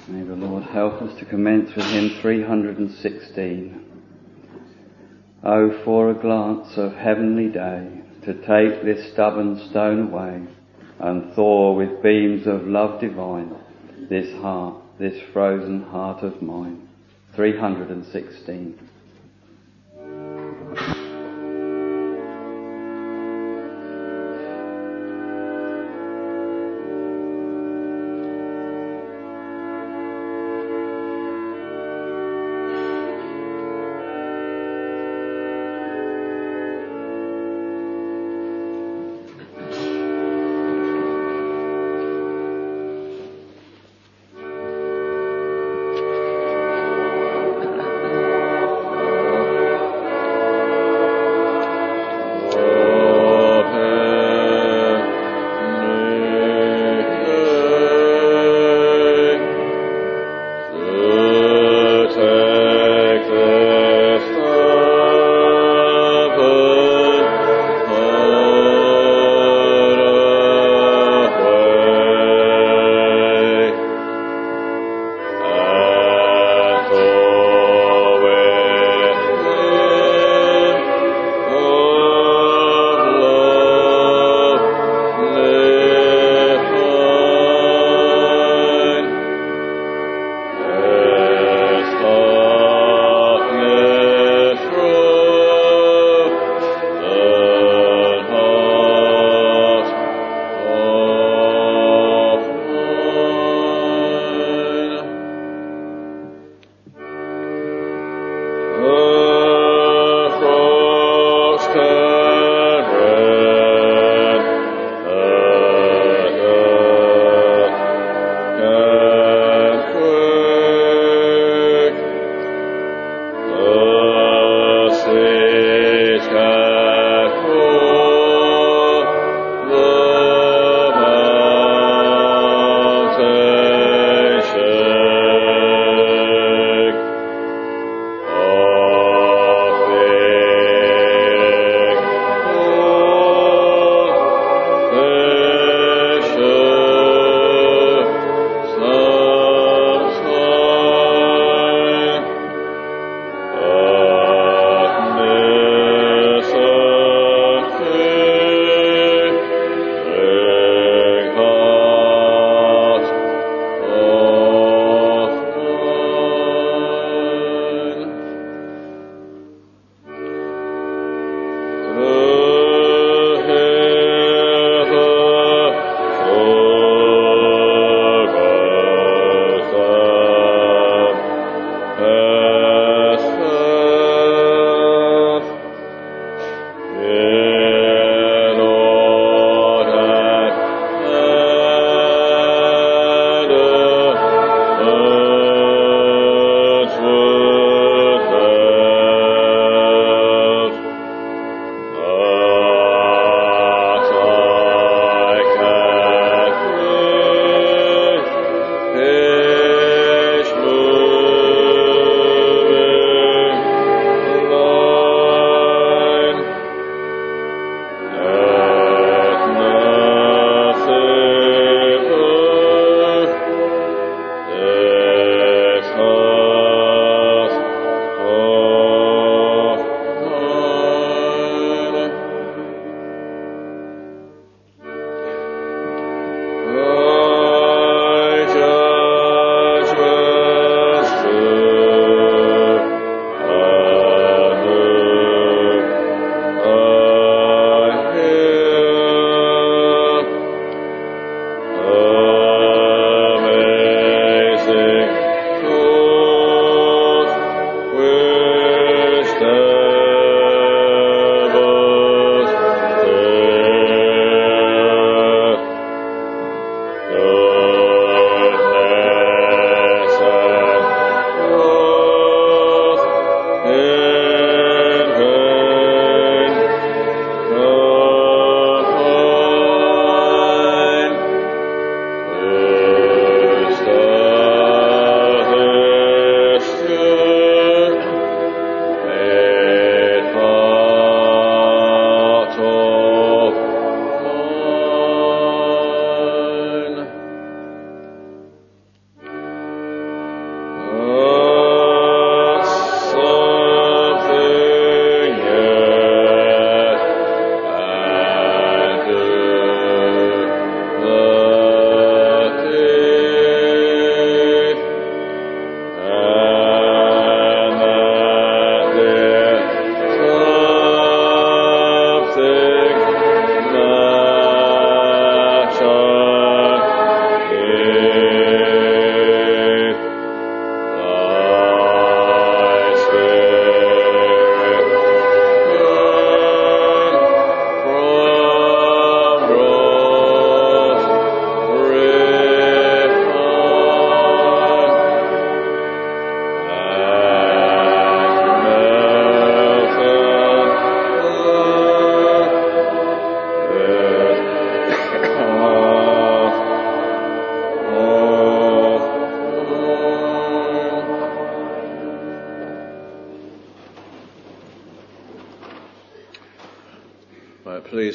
May the Lord help us to commence with hymn 316. Oh, for a glance of heavenly day, to take this stubborn stone away, and thaw with beams of love divine this heart, this frozen heart of mine. 316.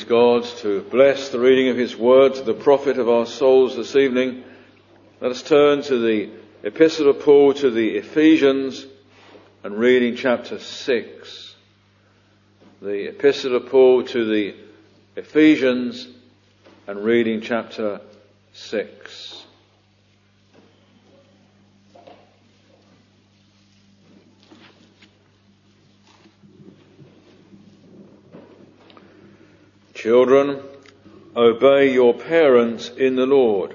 God to bless the reading of his word to the profit of our souls this evening. Let us turn to the Epistle of Paul to the Ephesians and reading chapter 6. The Epistle of Paul to the Ephesians and reading chapter 6. Children, obey your parents in the Lord,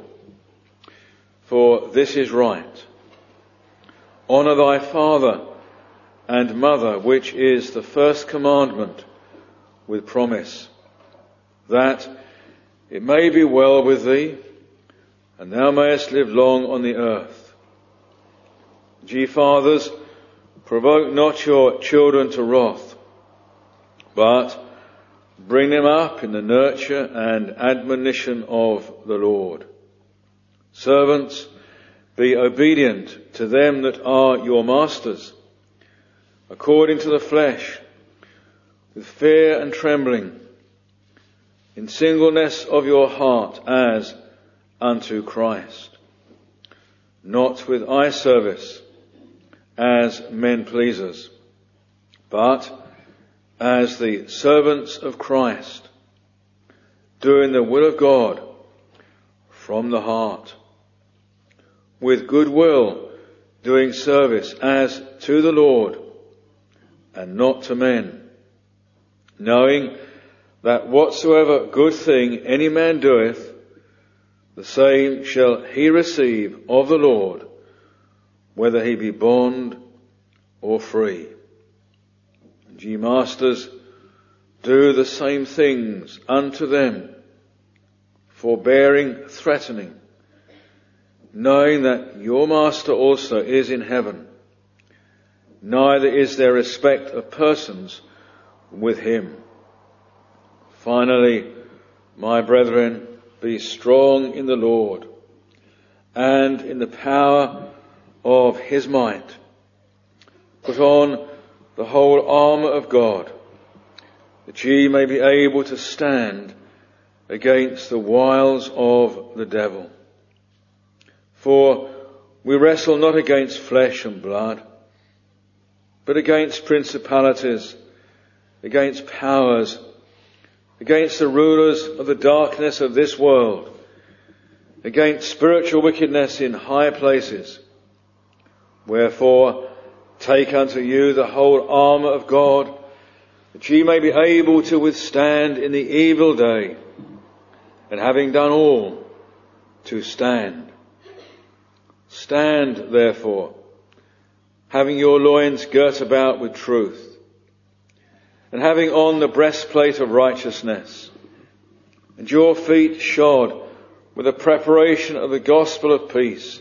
for this is right. Honour thy father and mother, which is the first commandment, with promise, that it may be well with thee, and thou mayest live long on the earth. Ye fathers, provoke not your children to wrath, but bring them up in the nurture and admonition of the Lord. Servants, be obedient to them that are your masters, according to the flesh, with fear and trembling, in singleness of your heart as unto Christ, not with eye service as men pleasers, but as the servants of Christ, doing the will of God from the heart, with good will, doing service as to the Lord and not to men, knowing that whatsoever good thing any man doeth, the same shall he receive of the Lord, whether he be bond or free. And ye masters, do the same things unto them, forbearing, threatening, knowing that your master also is in heaven, neither is there respect of persons with him. Finally, my brethren, be strong in the Lord and in the power of his might. Put on the whole armour of God, that ye may be able to stand against the wiles of the devil. For we wrestle not against flesh and blood, but against principalities, against powers, against the rulers of the darkness of this world, against spiritual wickedness in high places. Wherefore, take unto you the whole armour of God, that ye may be able to withstand in the evil day, and having done all, to stand. Stand, therefore, having your loins girt about with truth, and having on the breastplate of righteousness, and your feet shod with the preparation of the gospel of peace.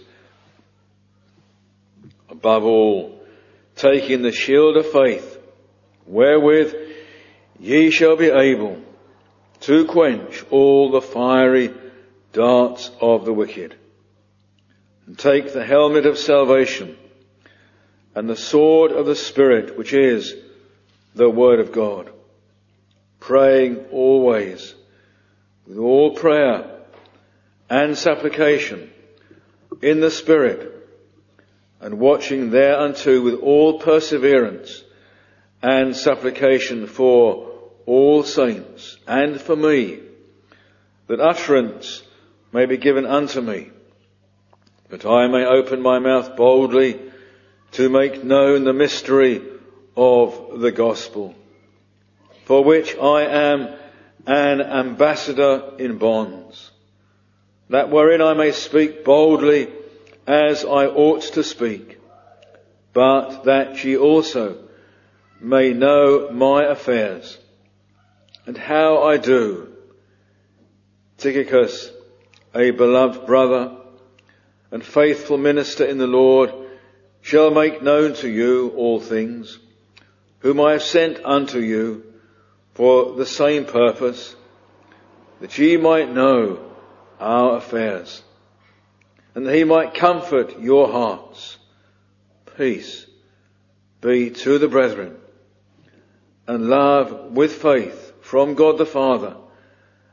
Above all, taking the shield of faith, wherewith ye shall be able to quench all the fiery darts of the wicked. And take the helmet of salvation and the sword of the Spirit, which is the word of God, praying always with all prayer and supplication in the Spirit, and watching thereunto with all perseverance and supplication for all saints, and for me, that utterance may be given unto me, that I may open my mouth boldly to make known the mystery of the gospel, for which I am an ambassador in bonds, that wherein I may speak boldly as I ought to speak, but that ye also may know my affairs, and how I do. Tychicus, a beloved brother and faithful minister in the Lord, shall make known to you all things, whom I have sent unto you for the same purpose, that ye might know our affairs, and that he might comfort your hearts. Peace be to the brethren, and love with faith from God the Father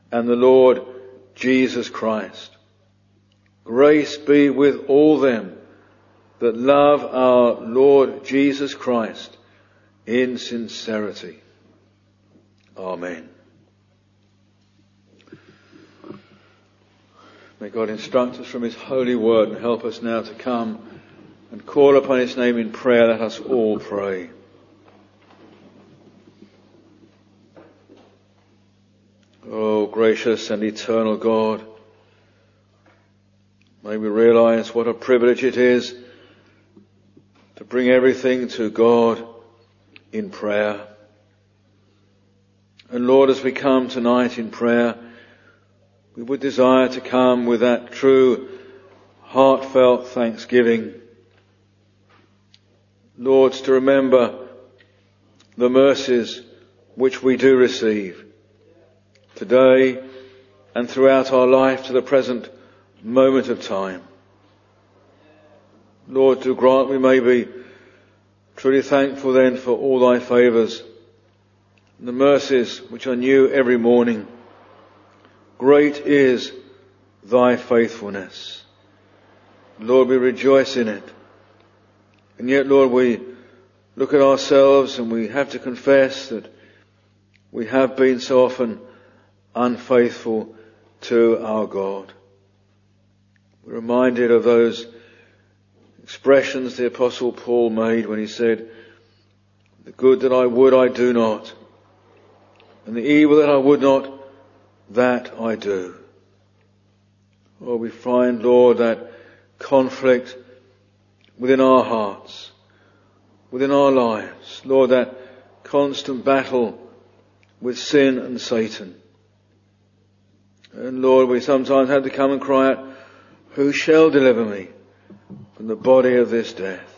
and the Lord Jesus Christ. Grace be with all them that love our Lord Jesus Christ in sincerity. Amen. May God instruct us from his holy word and help us now to come and call upon his name in prayer. Let us all pray. Oh, gracious and eternal God, may we realize what a privilege it is to bring everything to God in prayer. And Lord, as we come tonight in prayer, we would desire to come with that true, heartfelt thanksgiving. Lord, to remember the mercies which we do receive today and throughout our life to the present moment of time. Lord, to grant we may be truly thankful then for all thy favours and the mercies which are new every morning. Great is thy faithfulness. Lord, we rejoice in it. And yet, Lord, we look at ourselves and we have to confess that we have been so often unfaithful to our God. We're reminded of those expressions the Apostle Paul made when he said, "The good that I would I do not, and the evil that I would not, that I do." Oh, we find, Lord, that conflict within our hearts, within our lives. Lord, that constant battle with sin and Satan. And Lord, we sometimes have to come and cry out, "Who shall deliver me from the body of this death?"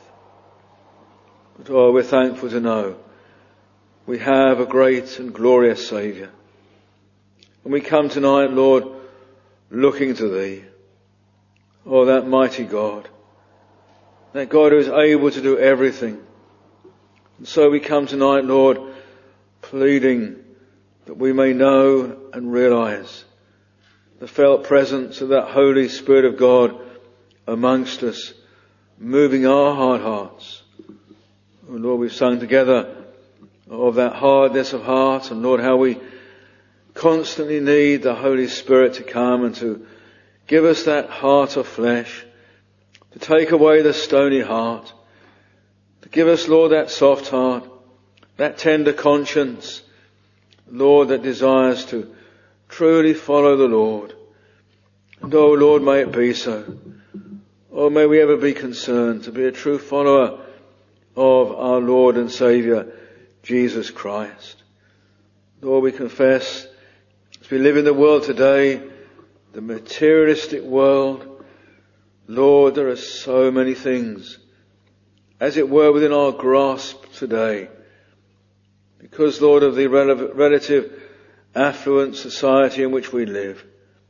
But oh, we're thankful to know we have a great and glorious Saviour. And we come tonight, Lord, looking to thee. Oh, that mighty God. That God who is able to do everything. And so we come tonight, Lord, pleading that we may know and realise the felt presence of that Holy Spirit of God amongst us, moving our hard hearts. Oh, Lord, we've sung together of that hardness of heart, and Lord, how we constantly need the Holy Spirit to come and to give us that heart of flesh, to take away the stony heart, to give us, Lord, that soft heart, that tender conscience, Lord, that desires to truly follow the Lord. And oh, Lord, may it be so. Oh, may we ever be concerned to be a true follower of our Lord and Saviour, Jesus Christ. Lord, we confess, as we live in the world today, the materialistic world, Lord, there are so many things, as it were, within our grasp today. Because, Lord, of the relative affluent society in which we live.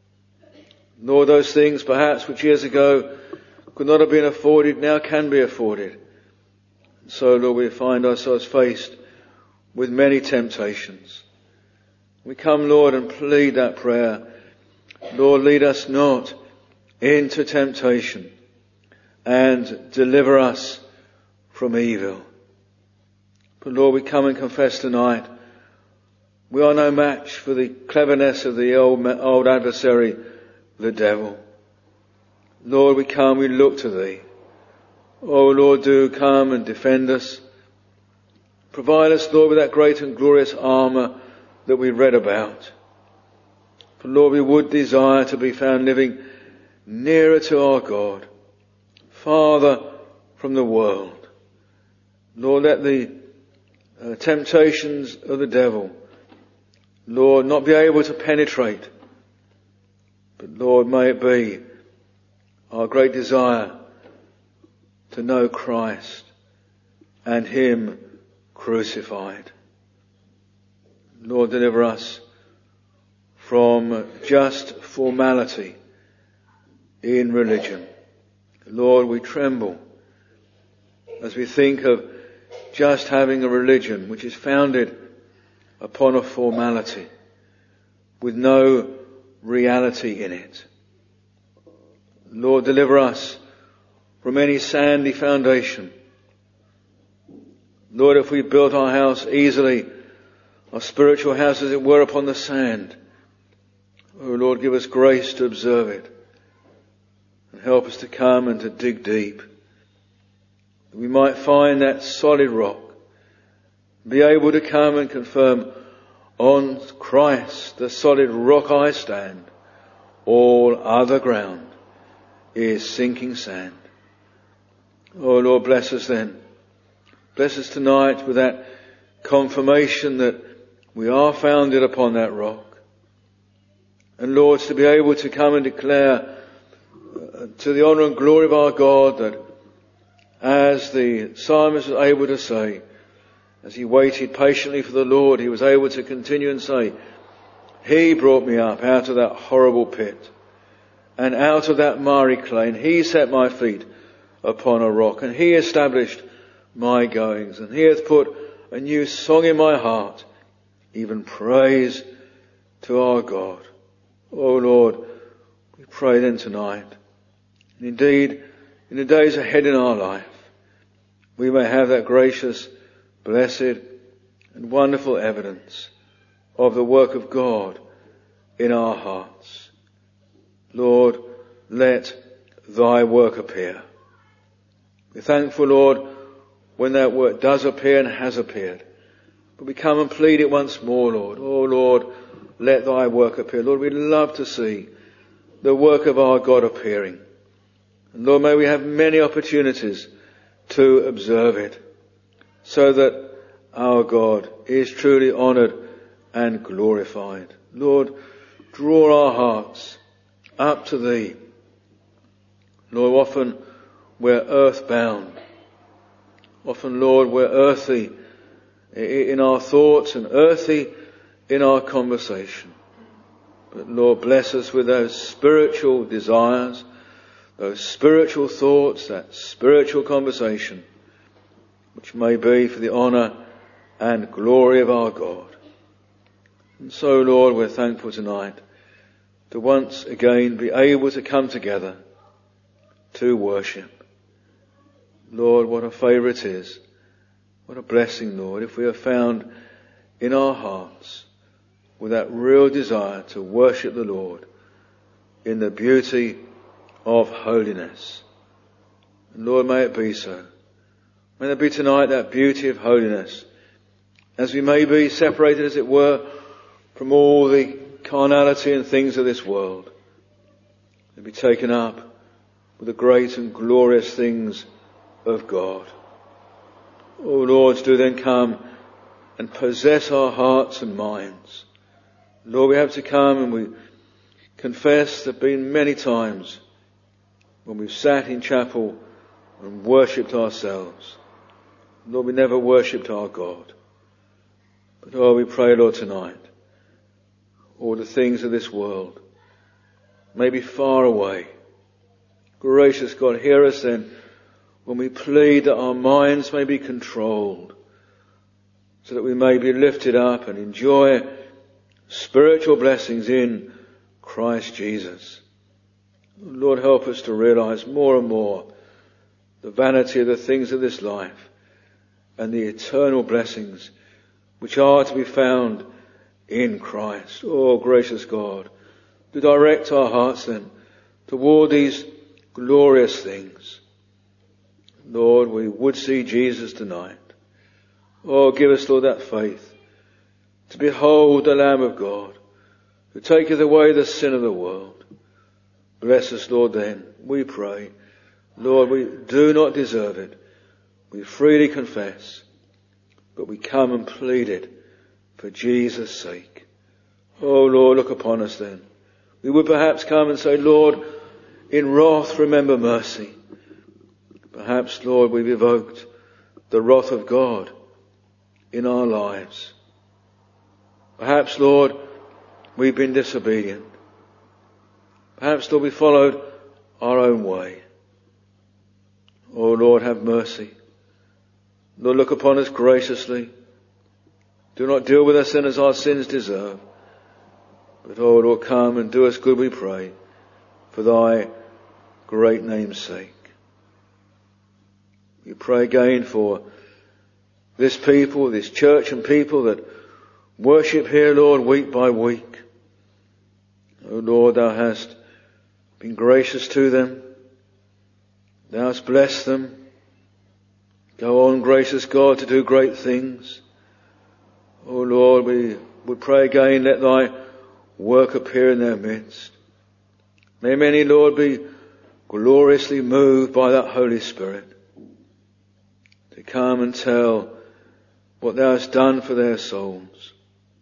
Lord, those things perhaps which years ago could not have been afforded now can be afforded. So, Lord, we find ourselves faced with many temptations. We come, Lord, and plead that prayer. Lord, lead us not into temptation and deliver us from evil. But Lord, we come and confess tonight we are no match for the cleverness of the old adversary, the devil. Lord, we come, we look to thee. Oh Lord, do come and defend us. Provide us, Lord, with that great and glorious armour that we read about. For Lord, we would desire to be found living nearer to our God, farther from the world. Lord, let the temptations of the devil, Lord, not be able to penetrate. But Lord, may it be our great desire to know Christ and Him crucified. Lord, deliver us from just formality in religion. Lord, we tremble as we think of just having a religion which is founded upon a formality. with no reality in it. Lord, deliver us from any sandy foundation. Lord, if we built our house easily, our spiritual house as it were, upon the sand, oh Lord, give us grace to observe it and help us to come and to dig deep. We might find that solid rock, be able to come and confirm, on Christ, the solid rock I stand, all other ground is sinking sand. Oh Lord, bless us then. Bless us tonight with that confirmation that we are founded upon that rock. And Lord, to be able to come and declare to the honour and glory of our God that, as the psalmist was able to say, as he waited patiently for the Lord, he was able to continue and say, He brought me up out of that horrible pit and out of that miry clay, and He set my feet upon a rock, and He established my goings, and He hath put a new song in my heart, even praise to our God. Oh Lord, we pray then tonight, and indeed in the days ahead in our life, we may have that gracious, blessed and wonderful evidence of the work of God in our hearts. Lord, let Thy work appear. We're thankful, Lord, when that work does appear and has appeared. But we come and plead it once more, Lord. Oh Lord, let Thy work appear. Lord, we'd love to see the work of our God appearing. And Lord, may we have many opportunities to observe it, so that our God is truly honoured and glorified. Lord, draw our hearts up to Thee. Lord, often we're earthbound. Often, Lord, we're earthy in our thoughts and earthy in our conversation. But Lord, bless us with those spiritual desires, those spiritual thoughts, that spiritual conversation, which may be for the honour and glory of our God. And so, Lord, we're thankful tonight to once again be able to come together to worship. Lord, what a favour it is. What a blessing, Lord, if we are found in our hearts with that real desire to worship the Lord in the beauty of holiness. And Lord, may it be so. May there be tonight that beauty of holiness, as we may be separated, as it were, from all the carnality and things of this world, and be taken up with the great and glorious things of God. Oh Lord, do then come and possess our hearts and minds. Lord, we have to come, and we confess there have been many times when we've sat in chapel and worshipped ourselves. Lord, we never worshipped our God. But oh, we pray, Lord, tonight, all the things of this world may be far away. Gracious God, hear us then when we plead that our minds may be controlled, so that we may be lifted up and enjoy spiritual blessings in Christ Jesus. Lord, help us to realize more and more the vanity of the things of this life and the eternal blessings which are to be found in Christ. Oh, gracious God, to direct our hearts then toward these glorious things. Lord, we would see Jesus tonight. Oh, give us, Lord, that faith to behold the Lamb of God who taketh away the sin of the world. Bless us, Lord, then, we pray. Lord, we do not deserve it. We freely confess, but we come and plead it for Jesus' sake. Oh, Lord, look upon us then. We would perhaps come and say, Lord, in wrath remember mercy. Perhaps, Lord, we've evoked the wrath of God in our lives. Perhaps, Lord, we've been disobedient. Perhaps, Lord, we followed our own way. Oh, Lord, have mercy. Lord, look upon us graciously. Do not deal with us then as our sins deserve. But, oh Lord, come and do us good, we pray, for thy great name's sake. We pray again for this people, this church and people that worship here, Lord, week by week. Oh Lord, thou hast been gracious to them. Thou hast blessed them. Go on, gracious God, to do great things. Oh Lord, we would pray again, let thy work appear in their midst. May many, Lord, be gloriously moved by that Holy Spirit to come and tell what thou hast done for their souls.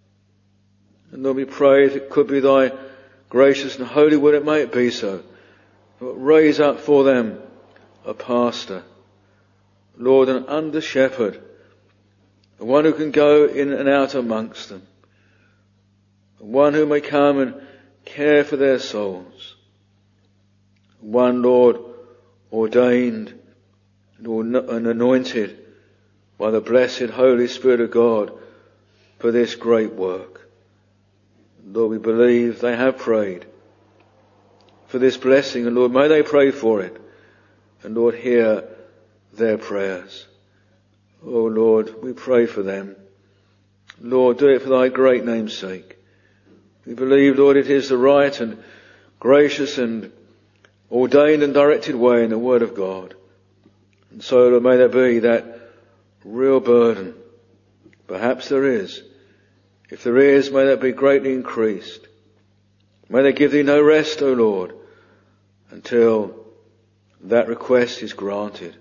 And Lord, we pray, if it could be thy gracious and holy will, it may it be so. Lord, raise up for them a pastor, Lord, an under shepherd, one who can go in and out amongst them, one who may come and care for their souls, one, Lord, ordained and anointed by the blessed Holy Spirit of God for this great work. Lord, we believe they have prayed for this blessing, and Lord, may they pray for it, and Lord, hear their prayers. Oh Lord, we pray for them. Lord, do it for thy great name's sake. We believe, Lord, it is the right and gracious and ordained and directed way in the Word of God. And so, Lord, may there be that real burden. Perhaps there is. If there is, may that be greatly increased. May they give thee no rest, O Lord, until that request is granted.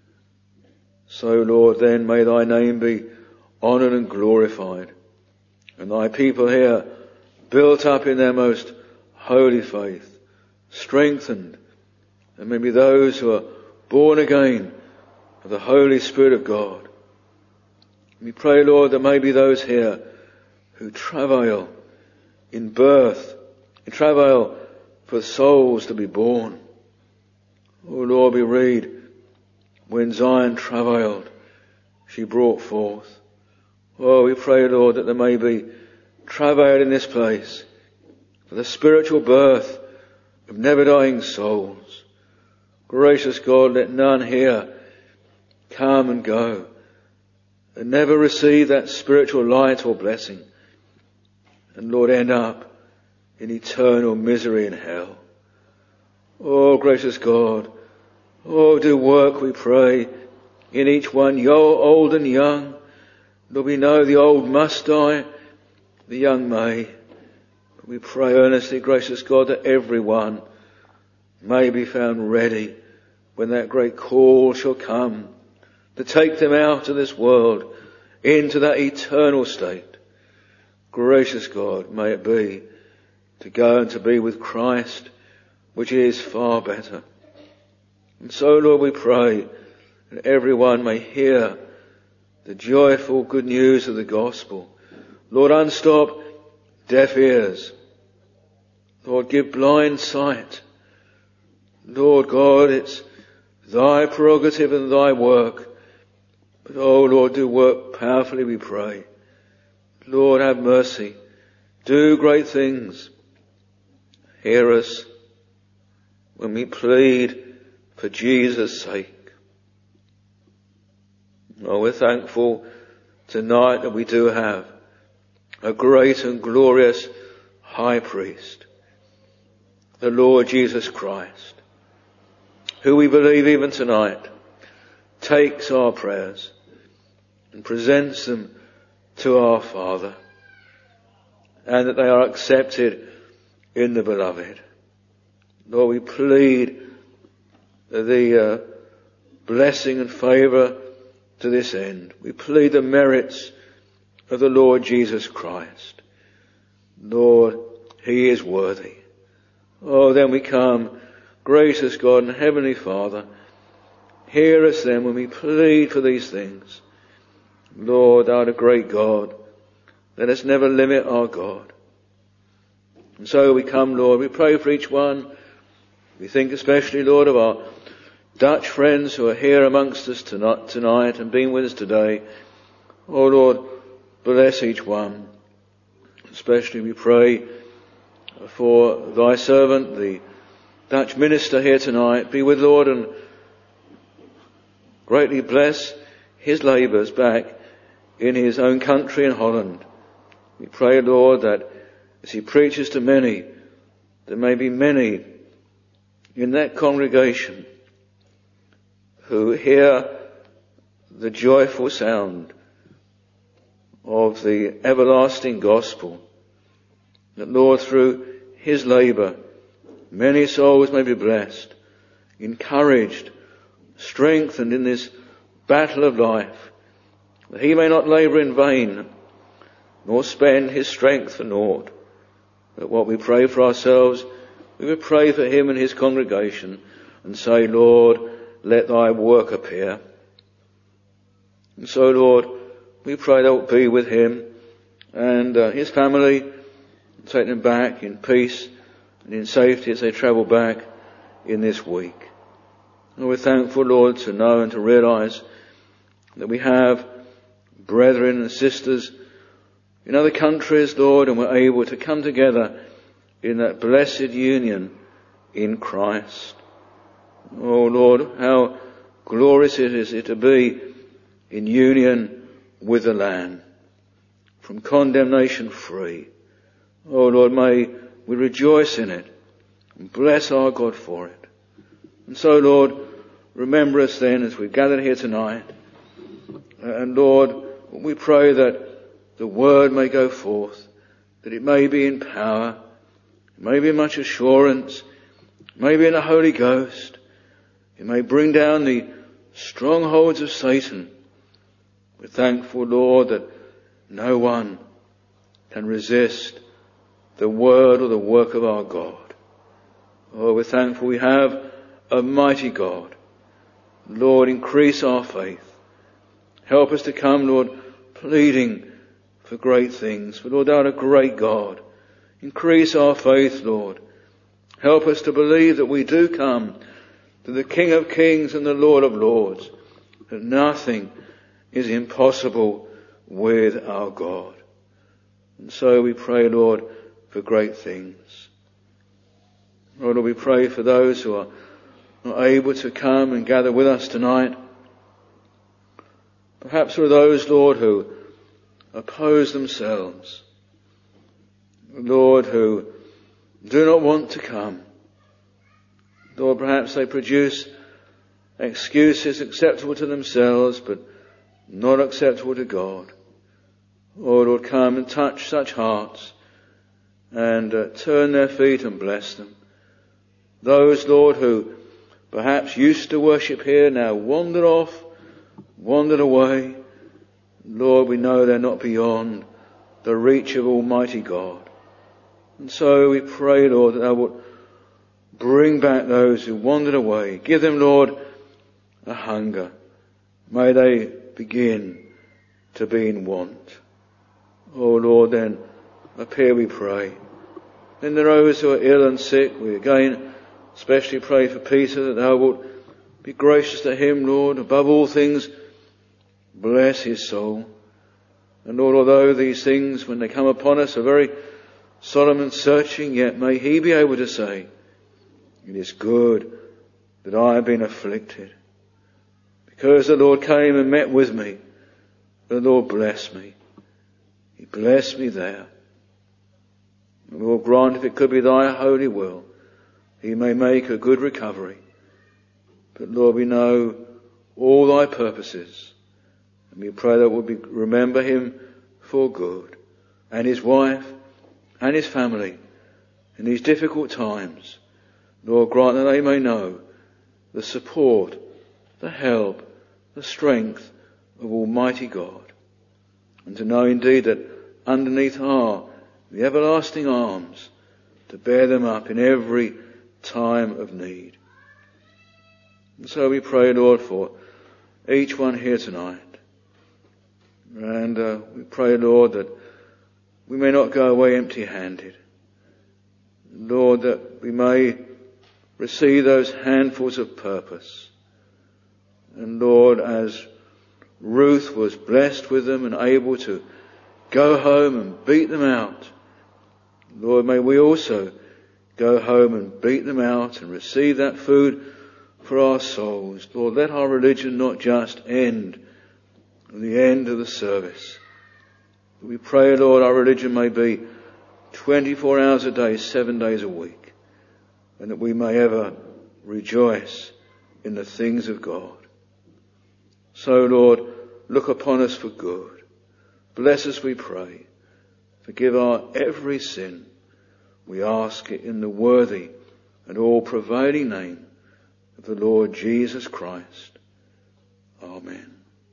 So, Lord, then may thy name be honoured and glorified, and thy people here built up in their most holy faith, strengthened, and maybe those who are born again of the Holy Spirit of God. We pray, Lord, that maybe those here who travail in birth, and travail for souls to be born. Oh Lord, we read, when Zion travailed, she brought forth. Oh, we pray, Lord, that there may be travail in this place for the spiritual birth of never-dying souls. Gracious God, let none here come and go and never receive that spiritual light or blessing, and Lord, end up in eternal misery in hell. Oh, gracious God, oh, do work, we pray, in each one, old and young. Lord, we know the old must die, the young may. But we pray earnestly, gracious God, that everyone may be found ready when that great call shall come to take them out of this world into that eternal state. Gracious God, may it be to go and to be with Christ, which is far better. And so, Lord, we pray that everyone may hear the joyful good news of the gospel. Lord, unstop deaf ears. Lord, give blind sight. Lord God, it's thy prerogative and thy work. But, oh Lord, do work powerfully, we pray. Lord, have mercy. Do great things. Hear us when we plead for Jesus' sake. Oh, we're thankful tonight that we do have a great and glorious high priest, the Lord Jesus Christ, who we believe even tonight takes our prayers and presents them to our Father, and that they are accepted in the Beloved. Lord, we plead the blessing and favour to this end. We plead the merits of the Lord Jesus Christ. Lord, He is worthy. Oh, then we come, gracious God and Heavenly Father, hear us then when we plead for these things. Lord, thou art a great God. Let us never limit our God. And so we come, Lord, we pray for each one. We think especially, Lord, of our Dutch friends who are here amongst us tonight and being with us today. Oh Lord, bless each one. Especially we pray for thy servant, the Dutch minister here tonight. Be with, Lord, and greatly bless his labours back in his own country in Holland. We pray, Lord, that as he preaches to many, there may be many in that congregation who hear the joyful sound of the everlasting gospel. That, Lord, through his labour, many souls may be blessed, encouraged, strengthened in this battle of life, that he may not labour in vain, nor spend his strength for naught. But what we pray for ourselves, we would pray for him and his congregation, and say, Lord, let thy work appear. And so, Lord, we pray that will be with him and his family, and take them back in peace and in safety as they travel back in this week. And we're thankful, Lord, to know and to realise that we have brethren and sisters in other countries, Lord, and we're able to come together in that blessed union in Christ. Oh, Lord, how glorious it is to be in union with the Lamb, from condemnation free. Oh, Lord, may we rejoice in it and bless our God for it. And so, Lord, remember us then as we've gathered here tonight. And Lord, we pray that the word may go forth, that it may be in power, it may be in much assurance, it may be in the Holy Ghost. It may bring down the strongholds of Satan. We're thankful, Lord, that no one can resist the word or the work of our God. Oh, we're thankful we have a mighty God. Lord, increase our faith. Help us to come, Lord, pleading for great things. For Lord, thou art a great God. Increase our faith, Lord. Help us to believe that we do come to the King of Kings and the Lord of Lords, that nothing is impossible with our God. And so we pray, Lord, for great things. Lord, we pray for those who are not able to come and gather with us tonight. Perhaps for those, Lord, who oppose themselves. Lord, who do not want to come. Lord, perhaps they produce excuses acceptable to themselves, but not acceptable to God. Oh, Lord, come and touch such hearts and turn their feet and bless them. Those, Lord, who perhaps used to worship here, now wandered off, wandered away. Lord, we know they're not beyond the reach of Almighty God. And so we pray, Lord, that thou wilt bring back those who wandered away. Give them, Lord, a hunger. May they begin to be in want. Oh, Lord, then appear, we pray. Then there are those who are ill and sick. We again especially pray for Peter, that thou wilt be gracious to him, Lord. Above all things, bless his soul. And Lord, although these things, when they come upon us, are very solemn and searching, yet may he be able to say, it is good that I have been afflicted, because the Lord came and met with me. The Lord blessed me. He blessed me there. And Lord, grant, if it could be thy holy will, he may make a good recovery. But Lord, we know all thy purposes, and we pray that we'll remember him for good, and his wife and his family in these difficult times. Lord, grant that they may know the support, the help, the strength of Almighty God, and to know indeed that underneath are the everlasting arms to bear them up in every time of need. And so we pray, Lord, for each one here tonight. And we pray, Lord, that we may not go away empty-handed. Lord, that we may receive those handfuls of purpose. And Lord, as Ruth was blessed with them and able to go home and beat them out, Lord, may we also go home and beat them out and receive that food for our souls. Lord, let our religion not just end at the end of the service. We pray, Lord, our religion may be 24 hours a day, 7 days a week, and that we may ever rejoice in the things of God. So, Lord, look upon us for good. Bless us, we pray. Forgive our every sin. We ask it in the worthy and all-prevailing name of the Lord Jesus Christ. Amen.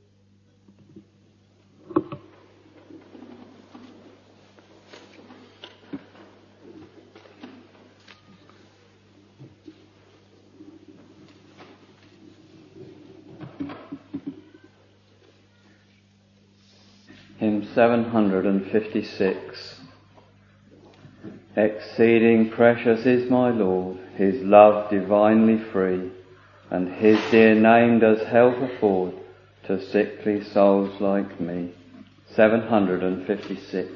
Hymn 756. Exceeding precious is my Lord, his love divinely free, and his dear name does help afford to sickly souls like me. 756.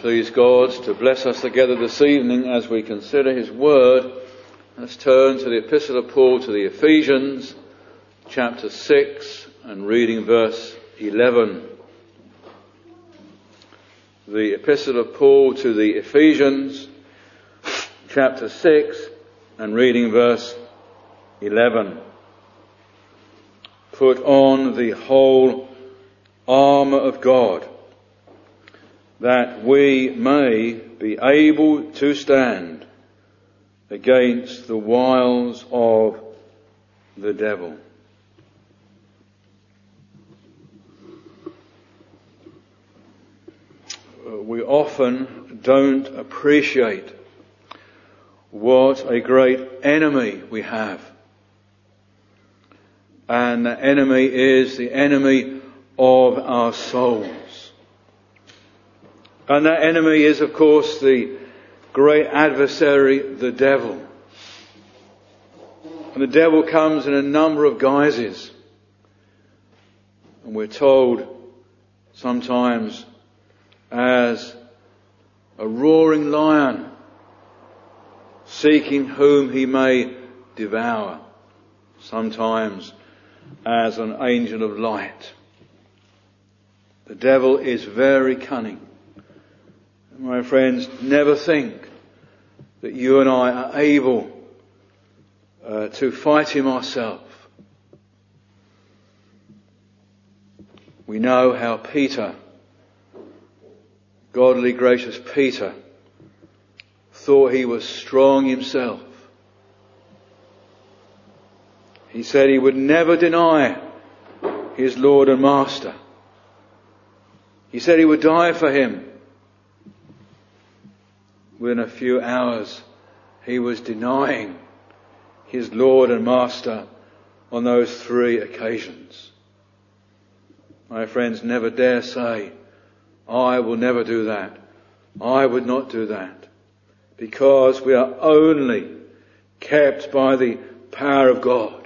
Please God to bless us together this evening as we consider His Word. Let's turn to the Epistle of Paul to the Ephesians, chapter 6, and reading verse 11. The Epistle of Paul to the Ephesians, chapter 6, and reading verse 11. Put on the whole armour of God, that we may be able to stand against the wiles of the devil. We often don't appreciate what a great enemy we have. And the enemy is the enemy of our souls. And that enemy is, of course, the great adversary, the devil. And the devil comes in a number of guises. And we're told sometimes as a roaring lion, seeking whom he may devour. Sometimes as an angel of light. The devil is very cunning. My friends, never think that you and I are able to fight him ourselves. We know how Peter, godly, gracious Peter, thought he was strong himself. He said he would never deny his Lord and Master. He said he would die for him. Within a few hours, he was denying his Lord and Master on those 3 occasions. My friends, never dare say, I will never do that. I would not do that. Because we are only kept by the power of God.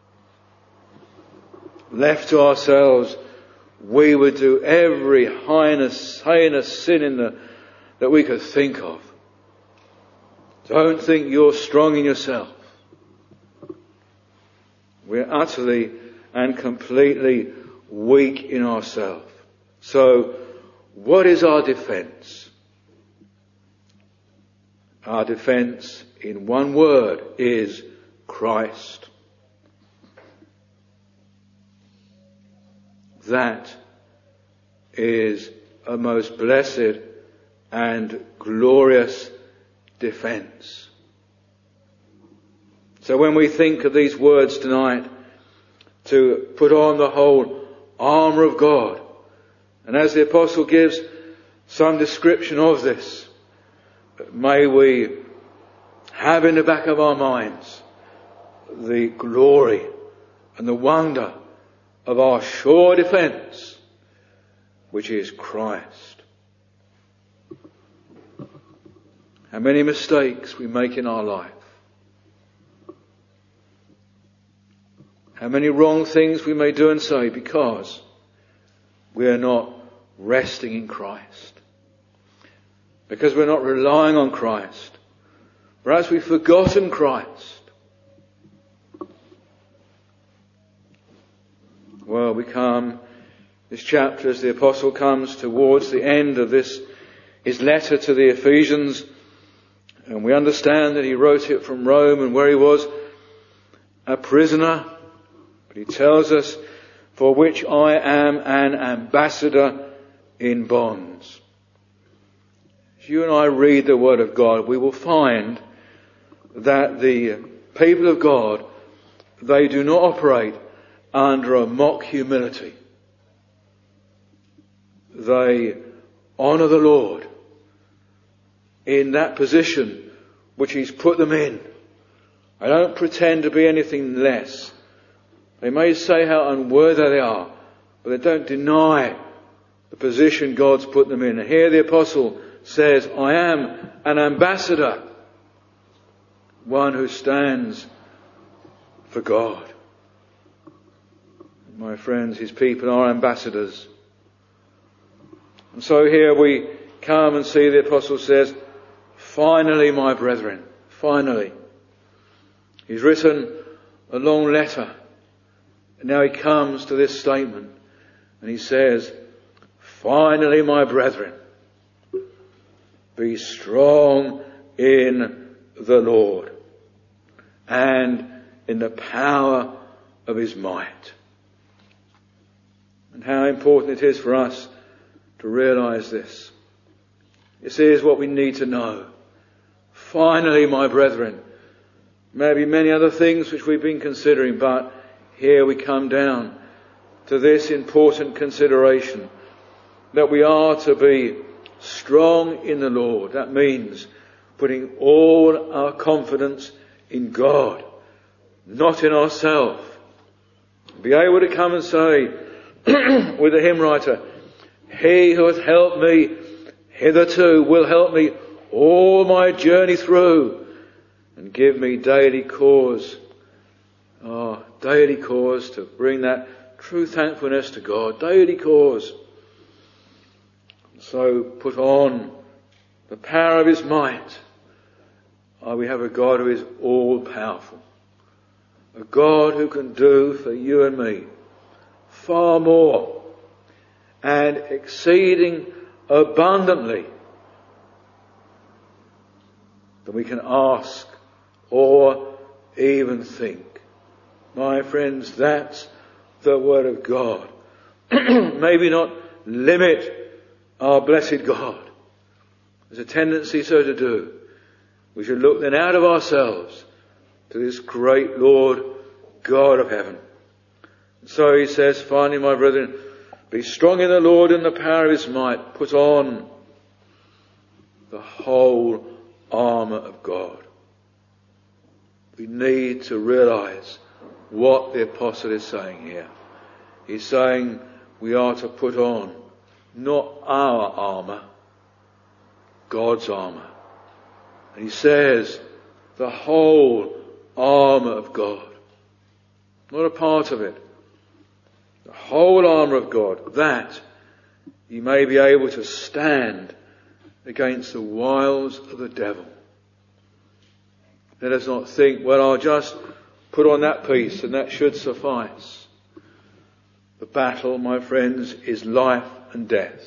Left to ourselves, we would do every heinous sin that we could think of. Don't think you're strong in yourself. We're utterly and completely weak in ourselves. So, what is our defence? Our defence, in one word, is Christ. That is a most blessed and glorious defence. So when we think of these words tonight, to put on the whole armour of God, and as the Apostle gives some description of this, may we have in the back of our minds the glory and the wonder of our sure defence, which is Christ. How many mistakes we make in our life. How many wrong things we may do and say because we are not resting in Christ. Because we're not relying on Christ. Perhaps we've forgotten Christ. Well, we come, this chapter as the Apostle comes towards the end of his letter to the Ephesians, and we understand that he wrote it from Rome and where he was a prisoner. But he tells us, for which I am an ambassador in bonds. As you and I read the Word of God, we will find that the people of God, they do not operate under a mock humility. They honour the Lord in that position which He's put them in. They don't pretend to be anything less. They may say how unworthy they are, but they don't deny the position God's put them in. And here the Apostle says, I am an ambassador, one who stands for God. My friends, His people are ambassadors. And so here we come and see, the apostle says, finally, my brethren, finally. He's written a long letter, and now he comes to this statement, and he says, finally, my brethren, be strong in the Lord and in the power of his might. And how important it is for us to realise this. This is what we need to know. Finally, my brethren, maybe many other things which we've been considering, but here we come down to this important consideration, that we are to be strong in the Lord. That means putting all our confidence in God, not in ourselves. Be able to come and say with the hymn writer, he who hath helped me hitherto will help me all my journey through and give me daily cause to bring that true thankfulness to God, daily cause. So put on the power of his might. We have a God who is all powerful. A God who can do for you and me far more and exceeding abundantly than we can ask or even think. My friends, that's the Word of God. Maybe not limit our blessed God. There's a tendency so to do. We should look then out of ourselves to this great Lord God of heaven. And so he says, finally, my brethren, be strong in the Lord and the power of his might. Put on the whole armour of God. We need to realise what the apostle is saying here. He's saying we are to put on not our armour, God's armour. And he says the whole armour of God. Not a part of it. The whole armour of God, that you may be able to stand against the wiles of the devil. Let us not think, well, I'll just put on that piece and that should suffice. The battle, my friends, is life and death.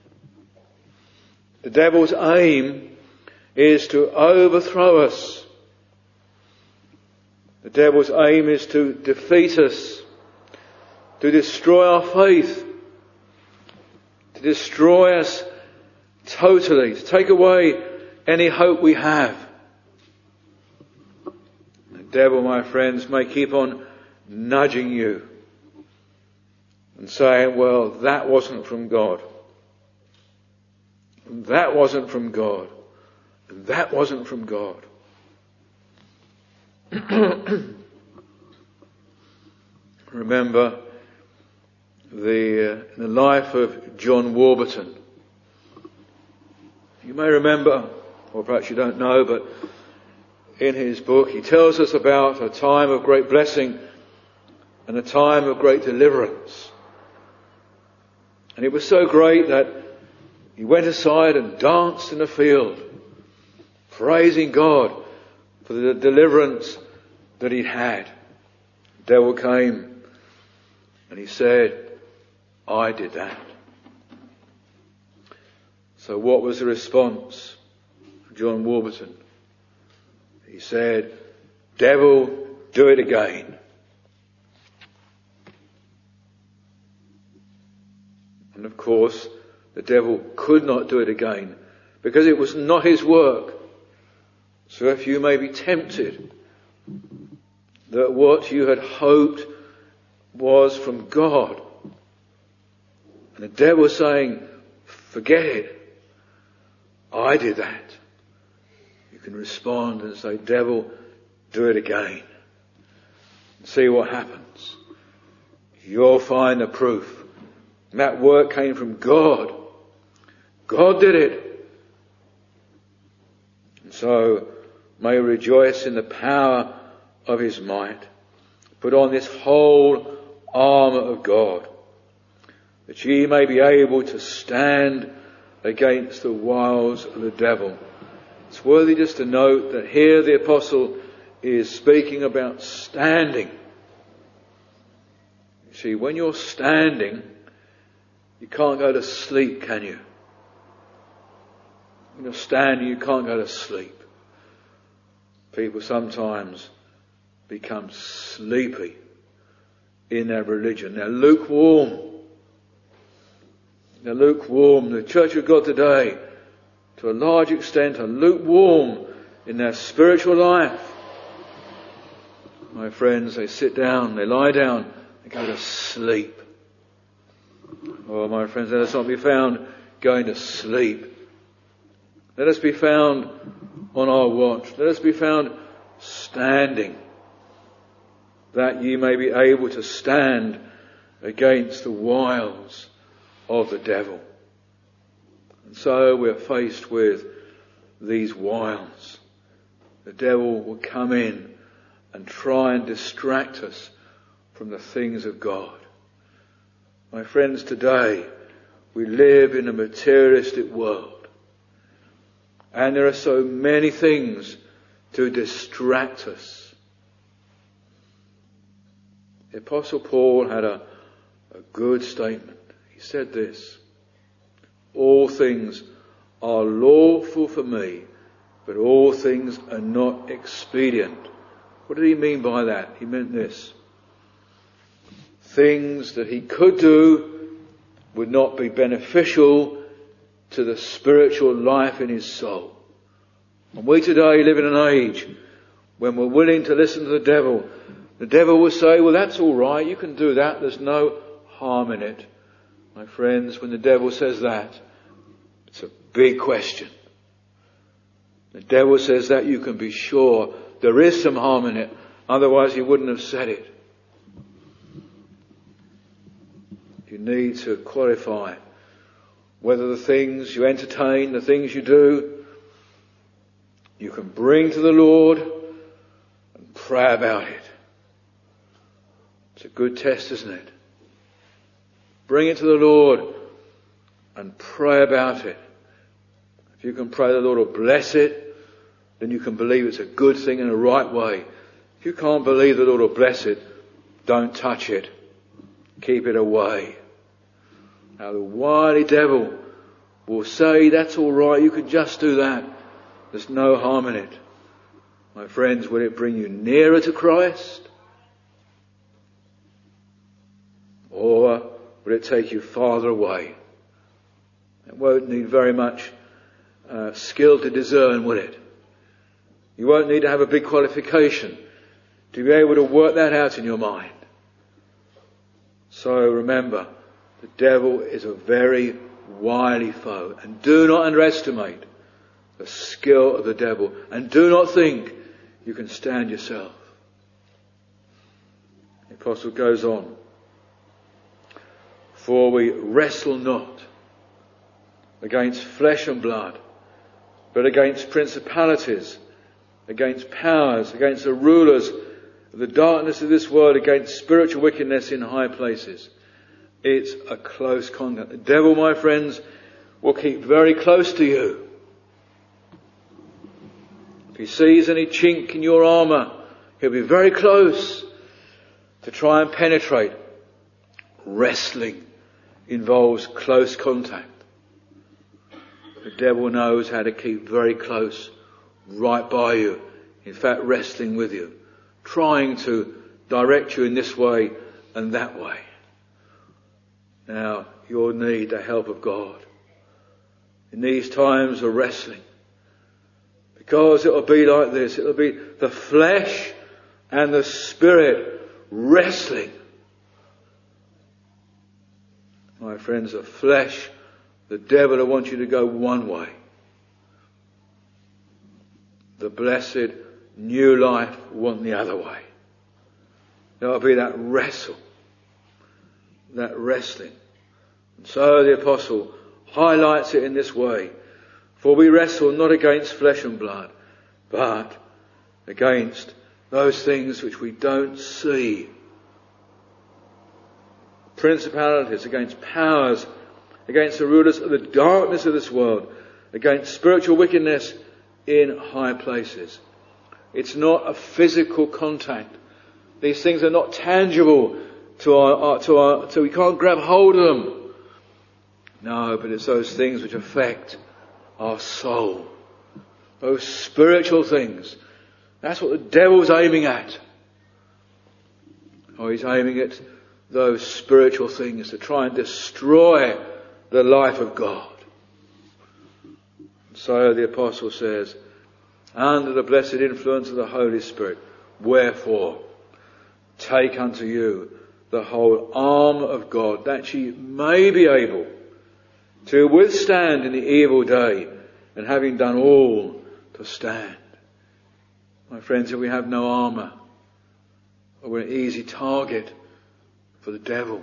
The devil's aim is to overthrow us. The devil's aim is to defeat us, to destroy our faith, to destroy us totally, to take away any hope we have. The devil, my friends, may keep on nudging you and saying, well, that wasn't from God. And that wasn't from God. And that wasn't from God. Remember the life of John Warburton. You may remember, or perhaps you don't know, but in his book he tells us about a time of great blessing and a time of great deliverance. And it was so great that he went aside and danced in the field, praising God for the deliverance that he'd had. The devil came and he said, I did that. So what was the response of John Warburton? He said, devil, do it again. And of course, the devil could not do it again because it was not his work. So if you may be tempted that what you had hoped was from God, and the devil saying, forget it, I did that. You can respond and say, devil, do it again. And see what happens. You'll find the proof. And that work came from God. God did it. And so may rejoice in the power of his might. Put on this whole armour of God, that ye may be able to stand against the wiles of the devil. It's worthy just to note that here the apostle is speaking about standing. You see, when you're standing, you can't go to sleep, can you? When you're standing, you can't go to sleep. People sometimes become sleepy in their religion. They're lukewarm. They're lukewarm. The Church of God today, to a large extent, are lukewarm in their spiritual life. My friends, they sit down, they lie down, they go to sleep. Oh, my friends, let us not be found going to sleep. Let us be found on our watch. Let us be found standing, that ye may be able to stand against the wiles of the devil. And so we're faced with these wiles. The devil will come in and try and distract us from the things of God. My friends, today we live in a materialistic world. And there are so many things to distract us. The Apostle Paul had a good statement. He said this: all things are lawful for me, but all things are not expedient. What did he mean by that? He meant this: things that he could do would not be beneficial to the spiritual life in his soul. And we today live in an age when we're willing to listen to the devil. The devil will say, well, that's all right, you can do that, there's no harm in it. My friends, when the devil says that, it's a big question. The devil says that, you can be sure there is some harm in it, otherwise he wouldn't have said it. You need to qualify whether the things you entertain, the things you do, you can bring to the Lord and pray about it. It's a good test, isn't it? Bring it to the Lord and pray about it. If you can pray the Lord will bless it, then you can believe it's a good thing in a right way. If you can't believe the Lord will bless it, don't touch it. Keep it away. Now the wily devil will say, that's all right, you can just do that. There's no harm in it. My friends, will it bring you nearer to Christ? Or will it take you farther away? It won't need very much skill to discern, will it? You won't need to have a big qualification to be able to work that out in your mind. So remember, the devil is a very wily foe. And do not underestimate the skill of the devil. And do not think you can stand yourself. The apostle goes on. For we wrestle not against flesh and blood, but against principalities, against powers, against the rulers of the darkness of this world, against spiritual wickedness in high places. It's a close contact. The devil, my friends, will keep very close to you. If he sees any chink in your armour, he'll be very close to try and penetrate. Wrestling involves close contact. The devil knows how to keep very close, right by you. In fact, wrestling with you, trying to direct you in this way and that way. Now, you'll need the help of God in these times of wrestling. Because it'll be like this. It'll be the flesh and the spirit wrestling. My friends, the flesh, the devil will want you to go one way. The blessed new life will want the other way. There'll be that wrestle. That wrestling. And so the apostle highlights it in this way. For we wrestle not against flesh and blood, but against those things which we don't see. Principalities, against powers, against the rulers of the darkness of this world, against spiritual wickedness in high places. It's not a physical contact. These things are not tangible to we can't grab hold of them. No, but it's those things which affect our soul. Those spiritual things. That's what the devil's aiming at. Oh, he's aiming at those spiritual things to try and destroy the life of God. So the apostle says, under the blessed influence of the Holy Spirit, wherefore, take unto you the whole armour of God, that ye may be able to withstand in the evil day, and having done all, to stand. My friends, if we have no armour, we're an easy target for the devil.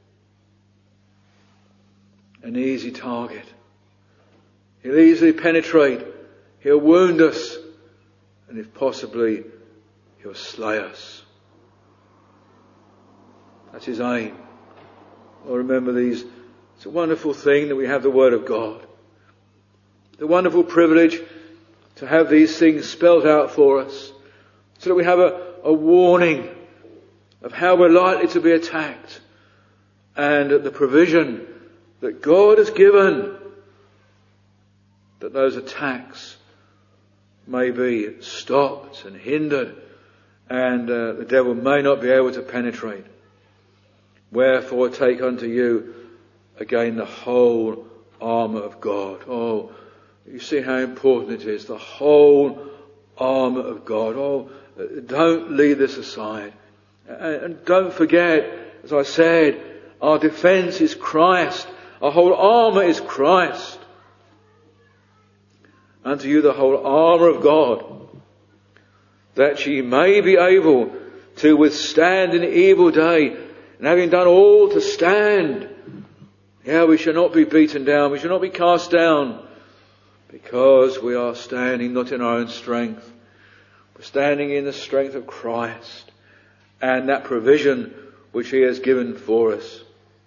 An easy target. He'll easily penetrate. He'll wound us. And if possibly, he'll slay us. That's his aim. Oh, remember these. It's a wonderful thing that we have the Word of God. The wonderful privilege to have these things spelt out for us, so that we have a warning of how we're likely to be attacked, and the provision that God has given that those attacks may be stopped and hindered, and the devil may not be able to penetrate. Wherefore take unto you again the whole armour of God. Oh, you see how important it is, the whole armour of God. Oh, don't leave this aside. And don't forget, as I said, our defence is Christ. Our whole armour is Christ. Unto you the whole armour of God, that ye may be able to withstand in the evil day, and having done all to stand. Yeah, we shall not be beaten down, we shall not be cast down, because we are standing not in our own strength. We're standing in the strength of Christ and that provision which He has given for us.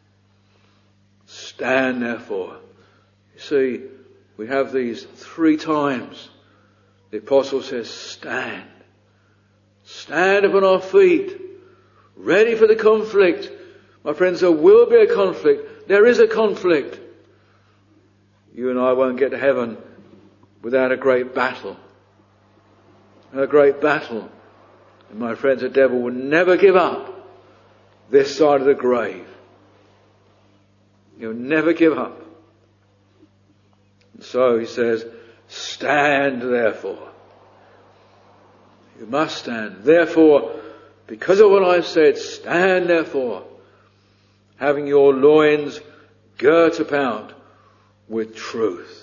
Stand therefore. You see, we have these 3 times. The apostle says, stand. Stand upon our feet, ready for the conflict. My friends, there will be a conflict. There is a conflict. You and I won't get to heaven without a great battle. A great battle. And my friends, the devil will never give up this side of the grave. He'll never give up. And so he says, stand therefore. You must stand. Therefore, because of what I've said, stand therefore, having your loins girt about with truth.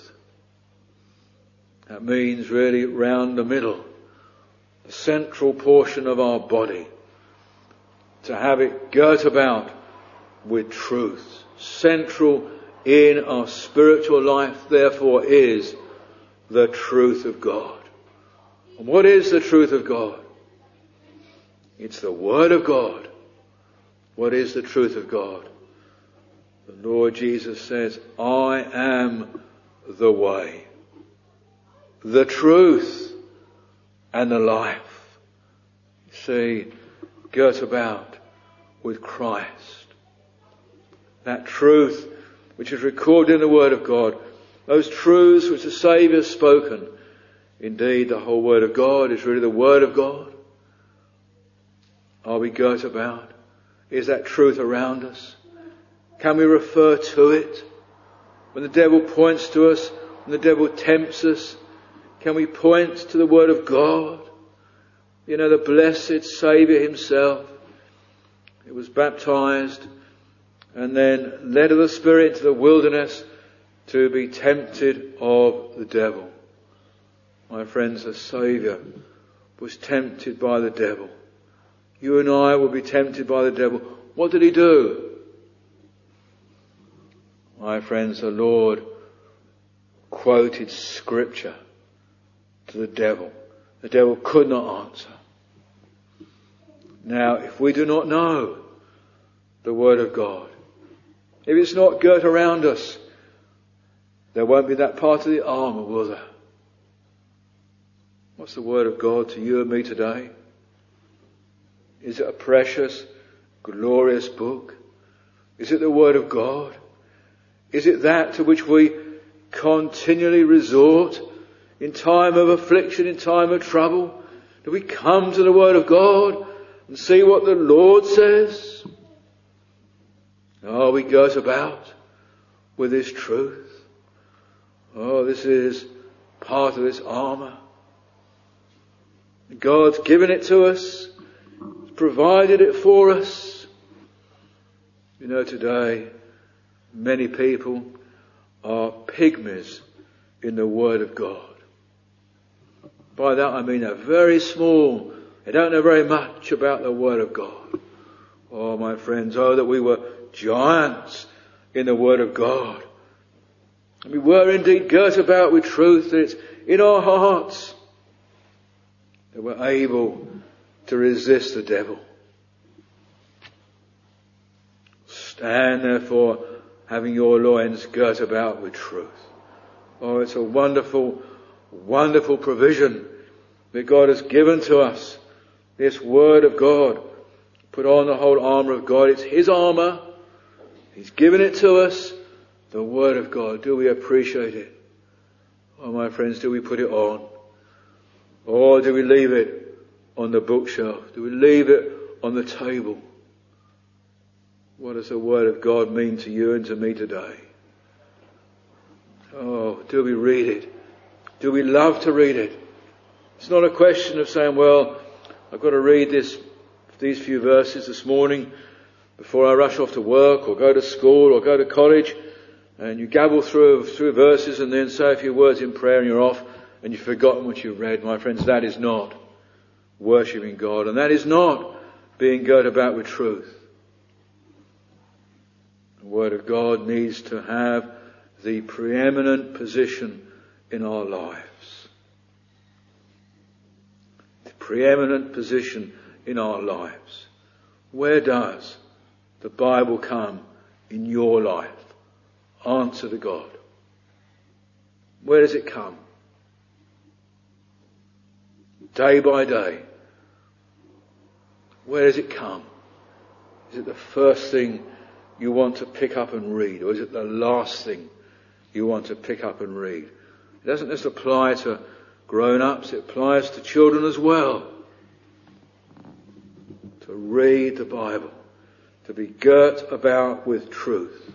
That means really round the middle, the central portion of our body, to have it girt about with truth. Central in our spiritual life, therefore, is the truth of God. And what is the truth of God? It's the Word of God. What is the truth of God? The Lord Jesus says, I am the way, the truth, and the life. See, girt about with Christ. That truth which is recorded in the Word of God, those truths which the Saviour has spoken. Indeed, the whole Word of God is really the Word of God. Are we girt about? Is that truth around us? Can we refer to it? When the devil points to us, when the devil tempts us, can we point to the Word of God? You know, the blessed Saviour Himself, He was baptized and then led of the Spirit into the wilderness to be tempted of the devil. My friends, the Saviour was tempted by the devil. You and I will be tempted by the devil. What did He do? My friends, the Lord quoted Scripture to the devil. The devil could not answer. Now, if we do not know the Word of God, if it's not girt around us, there won't be that part of the armour, will there? What's the Word of God to you and me today? Is it a precious, glorious book? Is it the Word of God? Is it that to which we continually resort in time of affliction, in time of trouble? Do we come to the Word of God and see what the Lord says? Oh, we girt about with this truth. Oh, this is part of this armour. God's given it to us. He's provided it for us. You know, today, many people are pygmies in the Word of God. By that I mean they're very small. They don't know very much about the Word of God. Oh, my friends, oh, that we were giants in the Word of God. And we were indeed girt about with truth, that it's in our hearts, that we're able to resist the devil. Stand therefore, having your loins girt about with truth. Oh, it's a wonderful, wonderful provision that God has given to us. This Word of God. Put on the whole armour of God. It's His armour. He's given it to us. The Word of God. Do we appreciate it? Oh, my friends, do we put it on? Or do we leave it on the bookshelf? Do we leave it on the table? What does the Word of God mean to you and to me today? Oh, do we read it? Do we love to read it? It's not a question of saying, well, I've got to read these few verses this morning before I rush off to work or go to school or go to college, and you gabble through verses and then say a few words in prayer and you're off and you've forgotten what you read. My friends, that is not worshipping God, and that is not being girt about with truth. The Word of God needs to have the preeminent position in our lives. The preeminent position in our lives. Where does the Bible come in your life? Answer to God. Where does it come? Day by day. Where does it come? Is it the first thing you want to pick up and read, or is it the last thing you want to pick up and read? It doesn't just apply to grown-ups, it applies to children as well. To read the Bible, to be girt about with truth.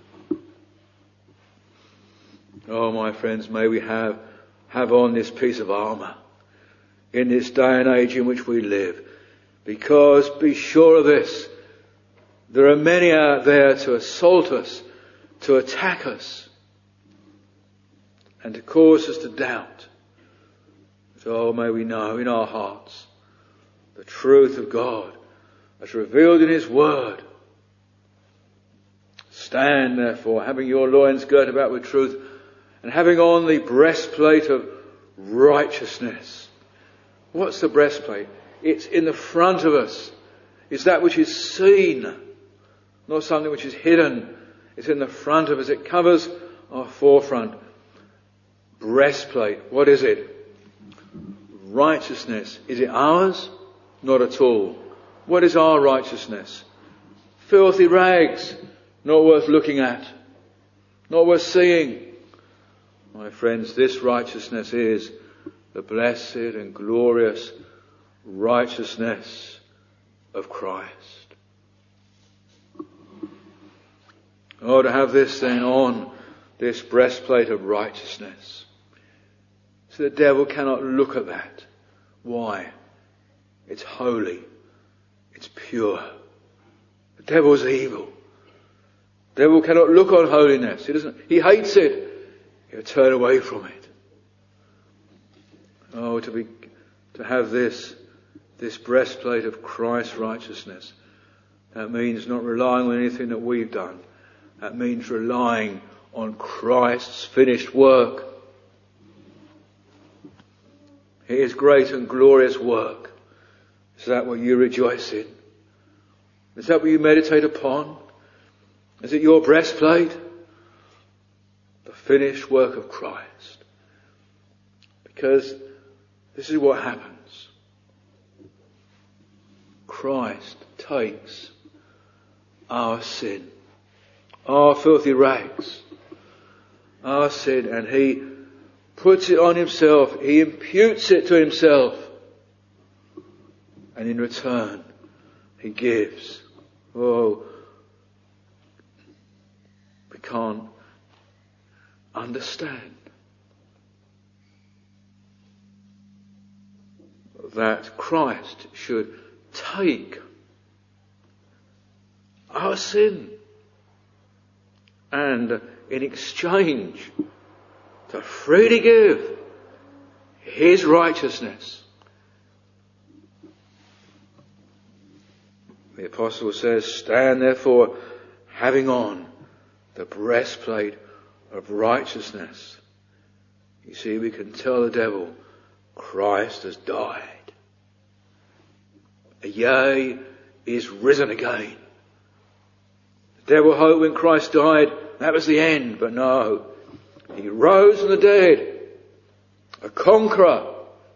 Oh, my friends, may we have on this piece of armour in this day and age in which we live. Because, be sure of this, there are many out there to assault us, to attack us, and to cause us to doubt. So may we know in our hearts the truth of God as revealed in His Word. Stand therefore, having your loins girt about with truth, and having on the breastplate of righteousness. What's the breastplate? It's in the front of us. It's that which is seen, not something which is hidden. It's in the front of us. It covers our forefront. Breastplate. What is it? Righteousness. Is it ours? Not at all. What is our righteousness? Filthy rags. Not worth looking at. Not worth seeing. My friends, this righteousness is the blessed and glorious righteousness of Christ. Oh, to have this then on, this breastplate of righteousness. So the devil cannot look at that. Why? It's holy. It's pure. The devil's evil. The devil cannot look on holiness. He hates it. He'll turn away from it. Oh, to have this breastplate of Christ's righteousness. That means not relying on anything that we've done. That means relying on Christ's finished work. His great and glorious work. Is that what you rejoice in? Is that what you meditate upon? Is it your breastplate? The finished work of Christ. Because this is what happens. Christ takes our sin, our filthy rags, our sin, and He puts it on Himself. He imputes it to Himself. And in return, He gives. Oh, we can't understand that Christ should take our sin and in exchange to freely give His righteousness. The apostle says, stand therefore having on the breastplate of righteousness. You see, we can tell the devil, Christ has died. Yea, is risen again. The devil hoped when Christ died, that was the end, but no. He rose from the dead, a conqueror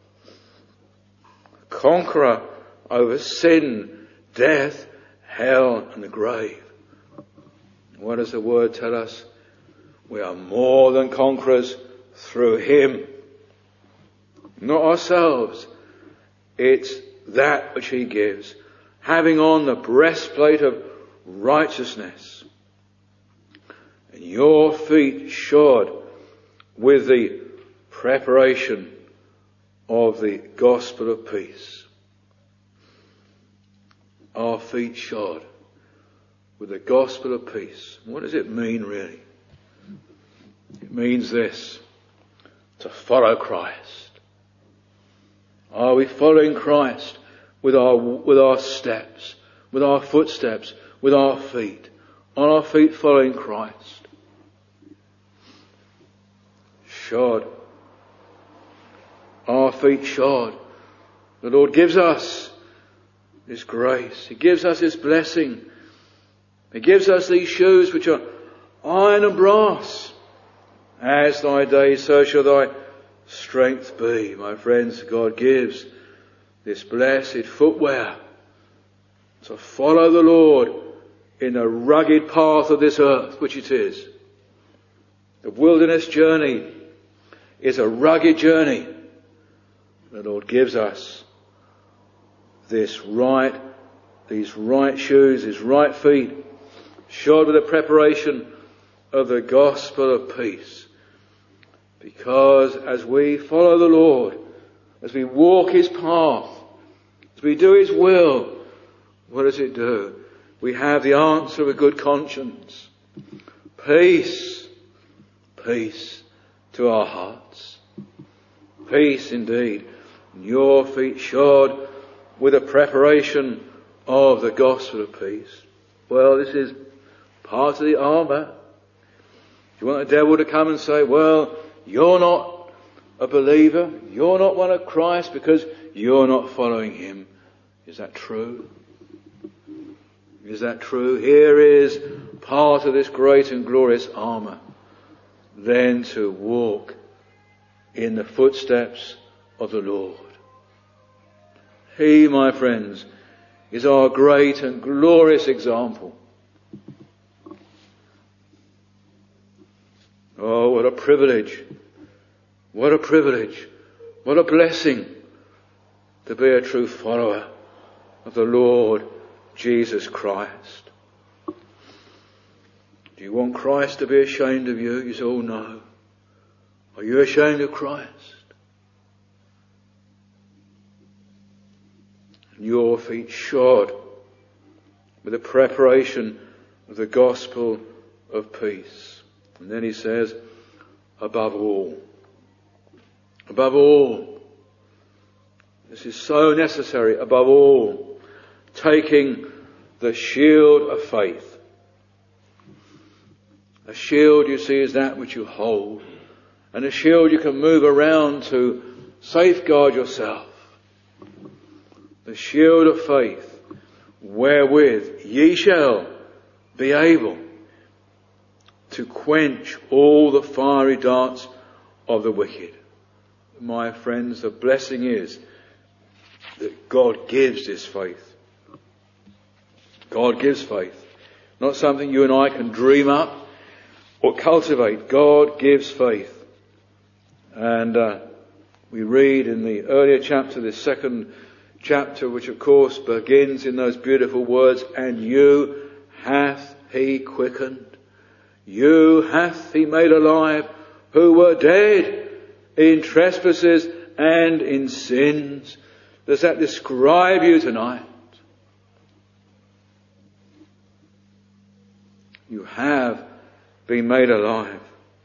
over sin, death, hell and the grave. What does the word tell us? We are more than conquerors through Him. Not ourselves. It's that which He gives. Having on the breastplate of righteousness, and your feet shod with the preparation of the gospel of peace. Our feet shod with the gospel of peace. What does it mean really? It means this, to follow Christ. Are we following Christ with our steps, with our footsteps, with our feet? On our feet following Christ. Shod. Our feet shod. The Lord gives us His grace. He gives us His blessing. He gives us these shoes which are iron and brass. As thy days, so shall thy strength be. My friends, God gives this blessed footwear to follow the Lord in the rugged path of this earth, which it is. The wilderness journey is a rugged journey. The Lord gives us these right shoes, His right feet, shod with the preparation of the gospel of peace. Because as we follow the Lord, as we walk His path, as we do His will, what does it do? We have the answer of a good conscience. Peace. Peace to our hearts. Peace indeed. And your feet shod with the preparation of the gospel of peace. Well, this is part of the armour. You want the devil to come and say, well, you're not a believer, you're not one of Christ because you're not following Him. Is that true? Is that true? Here is part of this great and glorious armour. Then to walk in the footsteps of the Lord. He, my friends, is our great and glorious example. Oh, what a privilege. What a privilege. What a blessing to be a true follower of the Lord Jesus Christ. Do you want Christ to be ashamed of you? You say, oh no. Are you ashamed of Christ? And your feet shod with the preparation of the gospel of peace. And then he says, above all. Above all. This is so necessary. Above all. Taking the shield of faith. A shield, you see, is that which you hold. And a shield you can move around to safeguard yourself. The shield of faith, wherewith ye shall be able to quench all the fiery darts of the wicked. My friends, the blessing is that God gives this faith. God gives faith. Not something you and I can dream up or cultivate. God gives faith. And we read in the earlier chapter, this second chapter, which of course begins in those beautiful words, and you hath he quickened, you hath he made alive, who were dead in trespasses and in sins. Does that describe you tonight? You have been made alive.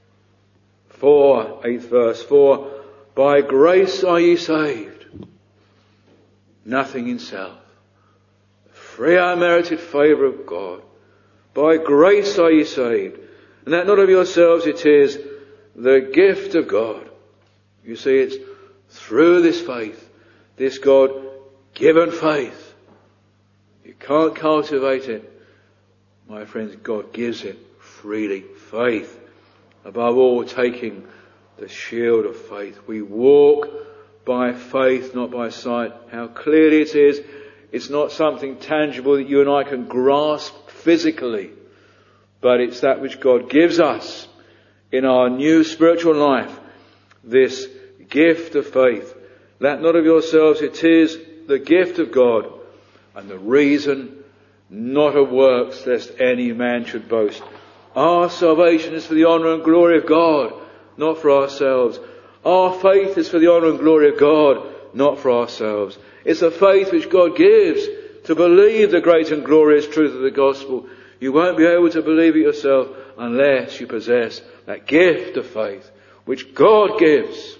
8th verse, for by grace are ye saved, nothing in self, free unmerited favour of God. By grace are ye saved, and that not of yourselves, it is the gift of God. You see, it's through this faith, this God-given faith. You can't cultivate it. My friends, God gives it freely. Faith. Above all, taking the shield of faith. We walk by faith, not by sight. How clearly it is. It's not something tangible that you and I can grasp physically, but it's that which God gives us in our new spiritual life. This gift of faith. That not of yourselves, it is the gift of God, and the reason not of works, lest any man should boast. Our salvation is for the honour and glory of God, not for ourselves. Our faith is for the honour and glory of God, not for ourselves. It's a faith which God gives to believe the great and glorious truth of the gospel. You won't be able to believe it yourself unless you possess that gift of faith which God gives.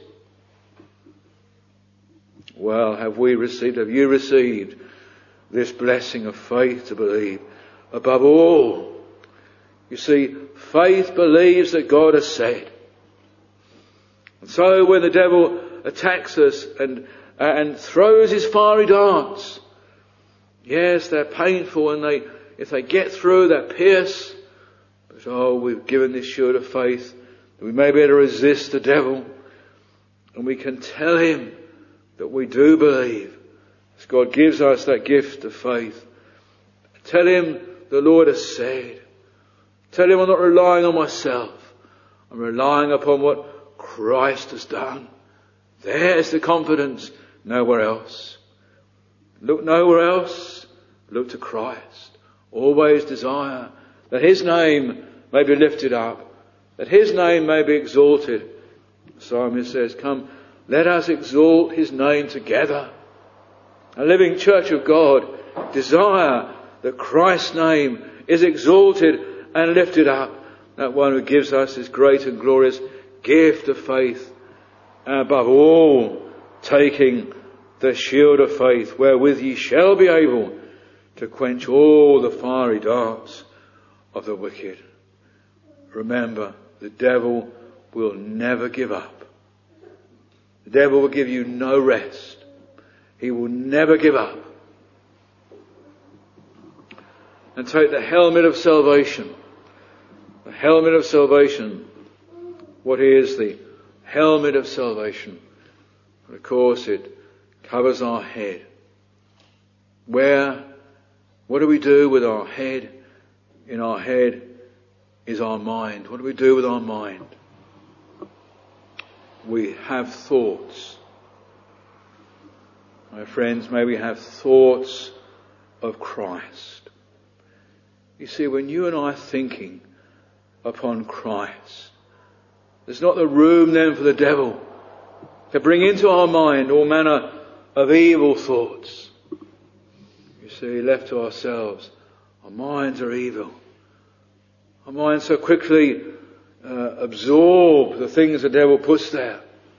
Well, have you received this blessing of faith to believe? Above all, you see, faith believes that God has said. And so when the devil attacks us and throws his fiery darts, yes, they're painful, and if they get through, they pierce. But we've given this shield of faith that we may be able to resist the devil, and we can tell him that we do believe. As God gives us that gift of faith, tell him the Lord has said. Tell him I'm not relying on myself. I'm relying upon what Christ has done. There's the confidence. Nowhere else. Look nowhere else. Look to Christ. Always desire that his name may be lifted up, that his name may be exalted. The psalmist says, come, let us exalt his name together. A living church of God desire that Christ's name is exalted and lifted up. That one who gives us this great and glorious gift of faith. And above all, taking the shield of faith, wherewith ye shall be able to quench all the fiery darts of the wicked. Remember, the devil will never give up. The devil will give you no rest. He will never give up. And take the helmet of salvation. The helmet of salvation. What is the helmet of salvation? Of course, it covers our head. What do we do with our head? In our head is our mind. What do we do with our mind? We have thoughts. My friends, may we have thoughts of Christ. You see, when you and I are thinking upon Christ, there's not the room then for the devil to bring into our mind all manner of evil thoughts. You see, left to ourselves, our minds are evil. Our minds so quickly absorb the things the devil puts there.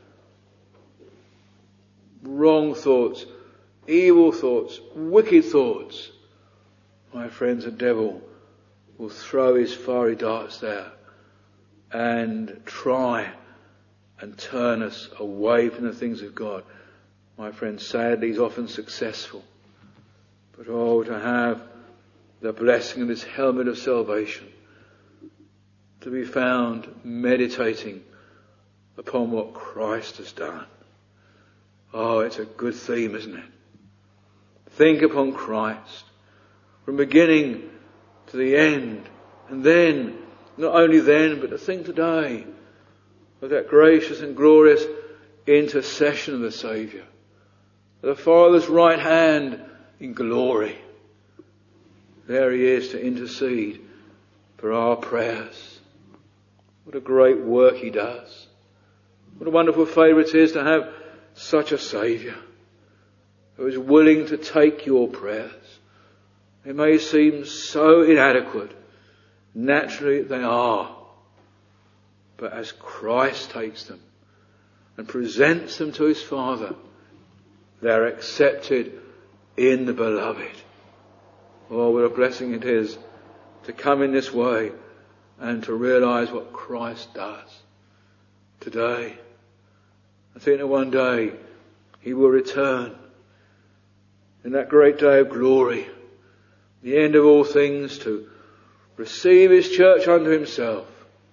Wrong thoughts, evil thoughts, wicked thoughts. My friends, the devil will throw his fiery darts there and try and turn us away from the things of God. My friends, sadly, he's often successful. But to have the blessing of this helmet of salvation, to be found meditating upon what Christ has done. Oh, it's a good theme, isn't it? Think upon Christ from beginning to the end. And then, not only then, but to think today of that gracious and glorious intercession of the Saviour. The Father's right hand in glory. There he is to intercede for our prayers. What a great work he does. What a wonderful favour it is to have such a Saviour who is willing to take your prayers. They may seem so inadequate. Naturally they are. But as Christ takes them and presents them to his Father, they're accepted in the Beloved. Oh, what a blessing it is to come in this way and to realise what Christ does today. I think that one day he will return in that great day of glory, the end of all things, to receive his church unto himself.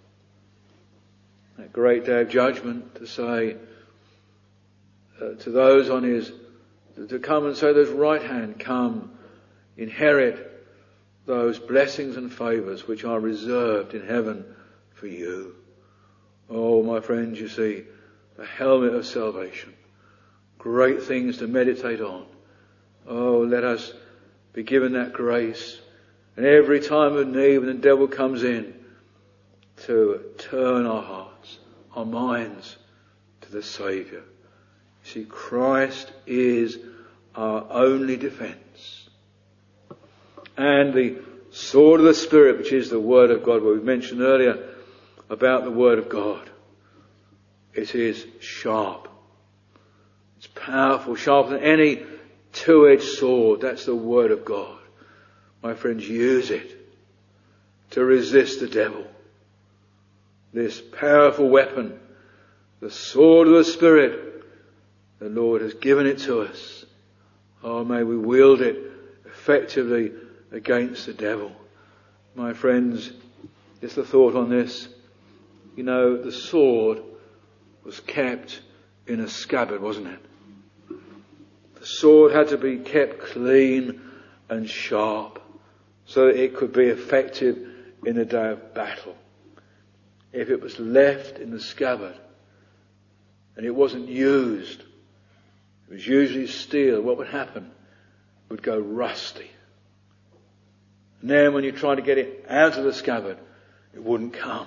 That great day of judgment, to say to those on his, to come and say to his right hand, come, inherit those blessings and favours which are reserved in heaven for you. Oh, my friends, you see, the helmet of salvation. Great things to meditate on. Oh, let us be given that grace. And every time of need, when the devil comes in, to turn our hearts, our minds to the Saviour. You see, Christ is our only defence. And the sword of the Spirit, which is the Word of God, what we mentioned earlier about the Word of God. It is sharp. It's powerful, sharper than any two-edged sword. That's the Word of God. My friends, use it to resist the devil. This powerful weapon, the sword of the Spirit, the Lord has given it to us. Oh, may we wield it effectively against the devil. My friends, just a thought on this. You know, the sword was kept in a scabbard, wasn't it? The sword had to be kept clean and sharp so that it could be effective in the day of battle. If it was left in the scabbard and it wasn't used, it was usually steel, what would happen? It would go rusty. And then when you try to get it out of the scabbard, it wouldn't come.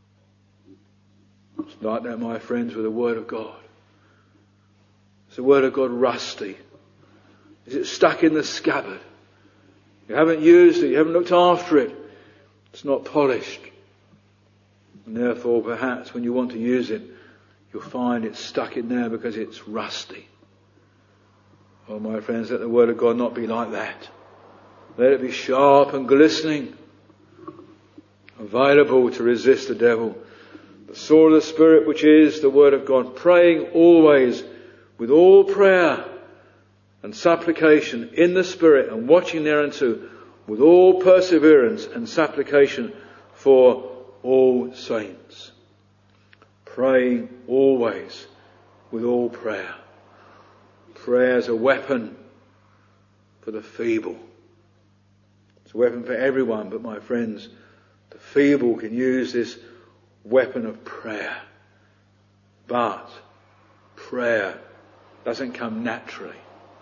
It's like that, my friends, with the Word of God. Is the Word of God rusty? Is it stuck in the scabbard? You haven't used it, you haven't looked after it. It's not polished. And therefore, perhaps when you want to use it, you'll find it's stuck in there because it's rusty. Oh, my friends, let the Word of God not be like that. Let it be sharp and glistening, available to resist the devil. The sword of the Spirit, which is the Word of God, praying always with all prayer and supplication in the Spirit, and watching thereunto with all perseverance and supplication for all saints. Praying always with all prayer. Prayer is a weapon for the feeble. It's a weapon for everyone, but my friends, the feeble can use this weapon of prayer. But prayer doesn't come naturally.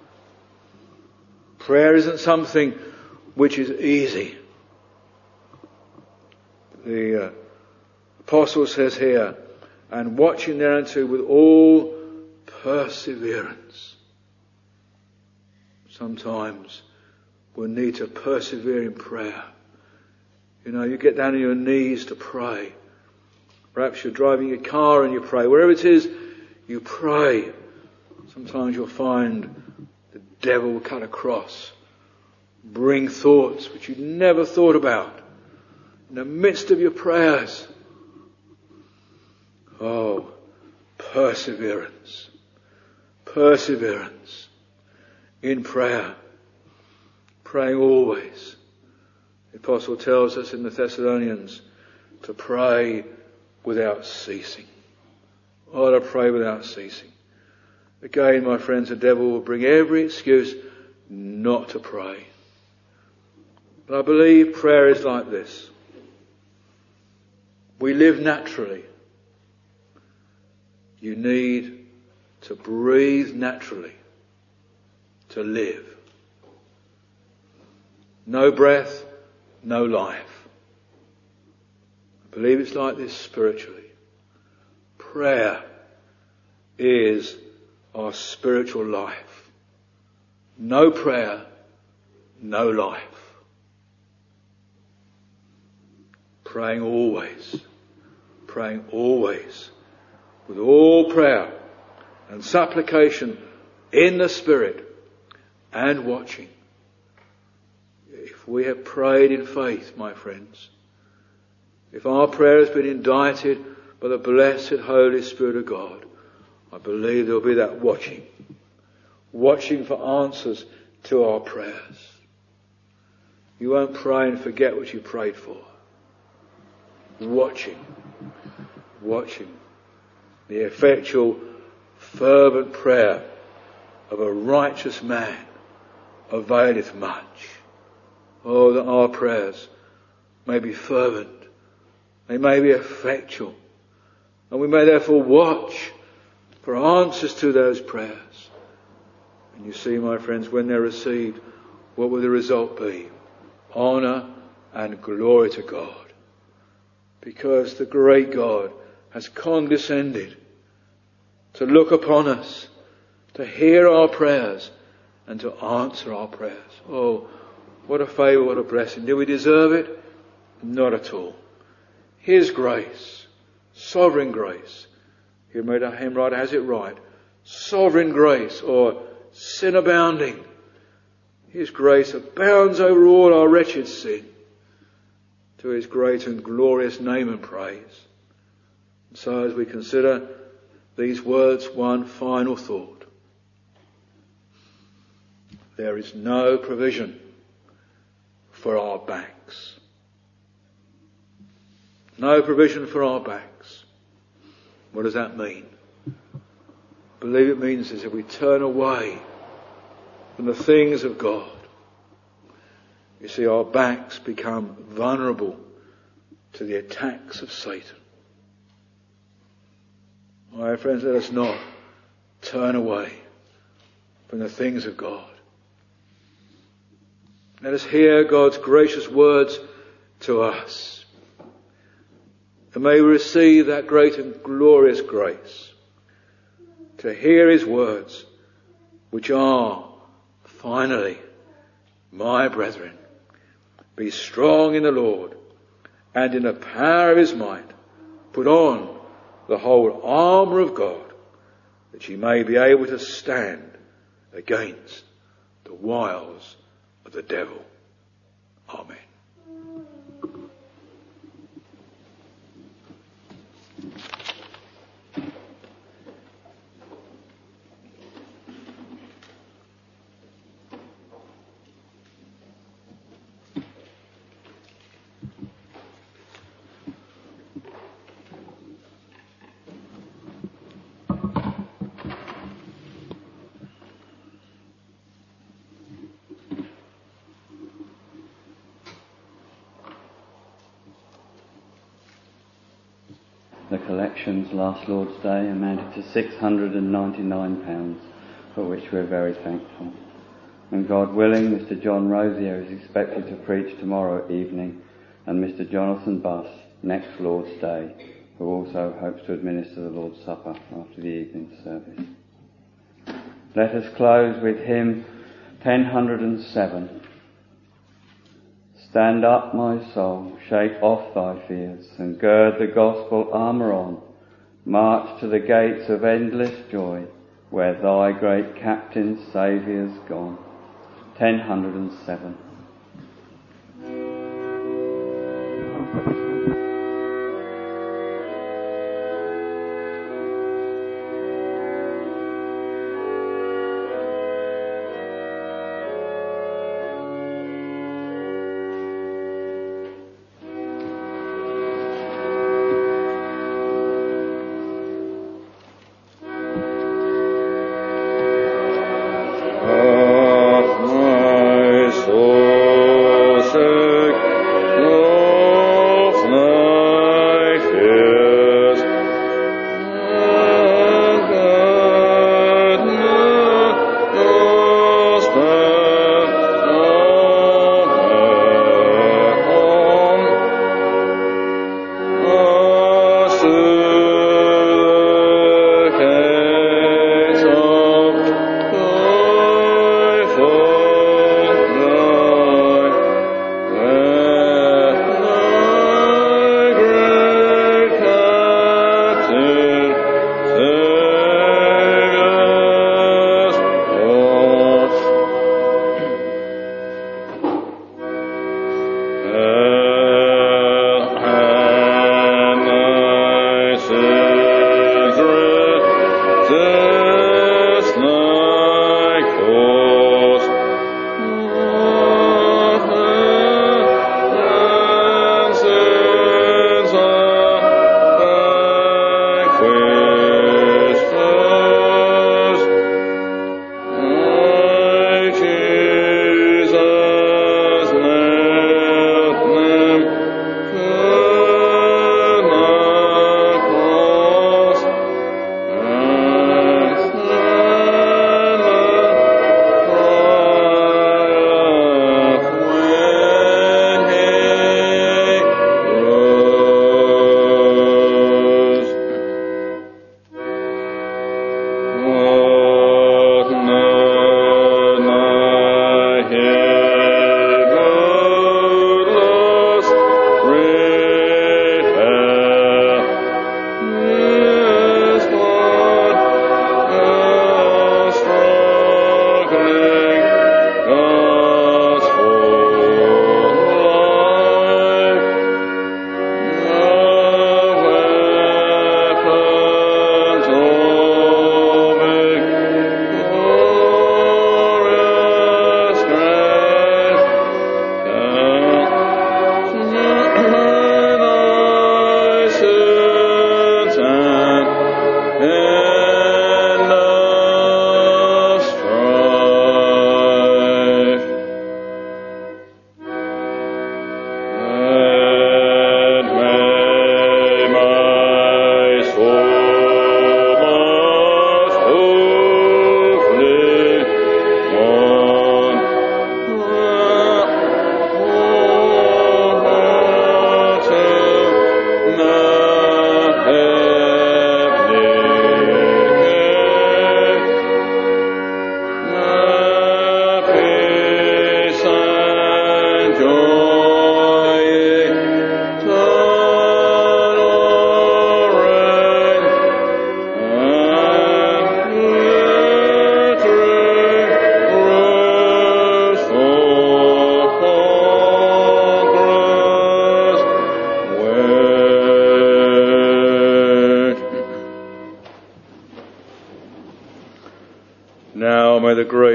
Prayer isn't something which is easy. The apostle says here, and watching thereunto with all perseverance. Sometimes we'll need to persevere in prayer. You know, you get down on your knees to pray. Perhaps you're driving your car and you pray. Wherever it is, you pray. Sometimes you'll find the devil will cut across, bring thoughts which you never thought about in the midst of your prayers. Oh, perseverance. Perseverance in prayer. Praying always. The apostle tells us in the Thessalonians to pray without ceasing. Oh, to pray without ceasing. Again, my friends, the devil will bring every excuse not to pray. But I believe prayer is like this. We live naturally. You need to breathe naturally to live. No breath, no life. I believe it's like this spiritually. Prayer is our spiritual life. No prayer, no life. Praying always with all prayer and supplication in the Spirit and watching. If we have prayed in faith, my friends, if our prayer has been indited by the blessed Holy Spirit of God, I believe there will be that watching for answers to our prayers. You won't pray and forget what you prayed for. Watching the effectual, fervent prayer of a righteous man availeth much. Oh, that our prayers may be fervent, they may be effectual, and we may therefore watch for answers to those prayers. And you see, my friends, when they're received, what will the result be? Honour and glory to God. Because the great God has condescended to look upon us, to hear our prayers, and to answer our prayers. Oh, what a favour, what a blessing. Do we deserve it? Not at all. His grace, sovereign grace. Here the hymn writer has it right. Sovereign grace, or sin abounding. His grace abounds over all our wretched sin. To his great and glorious name and praise. And so as we consider these words, one final thought. There is no provision for our backs. No provision for our backs. What does that mean? I believe it means is if we turn away from the things of God, you see, our backs become vulnerable to the attacks of Satan. My friends, let us not turn away from the things of God. Let us hear God's gracious words to us. And may we receive that great and glorious grace to hear his words, which are, finally, my brethren, be strong in the Lord and in the power of his might. Put on the whole armour of God, that ye may be able to stand against the wiles of the devil. Amen. The collections last Lord's Day amounted to £699, for which we're very thankful. And God willing, Mr. John Rosier is expected to preach tomorrow evening, and Mr. Jonathan Buss next Lord's Day, who also hopes to administer the Lord's Supper after the evening service. Let us close with hymn 1007. Stand up, my soul, shake off thy fears, and gird the gospel armour on. March to the gates of endless joy, where thy great captain Saviour's gone. 1007.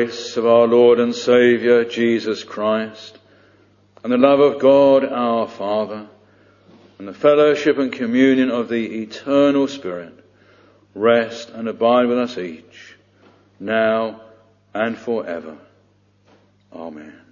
grace of our Lord and Saviour, Jesus Christ, and the love of God our Father, and the fellowship and communion of the eternal Spirit, rest and abide with us each, now and forever. Amen.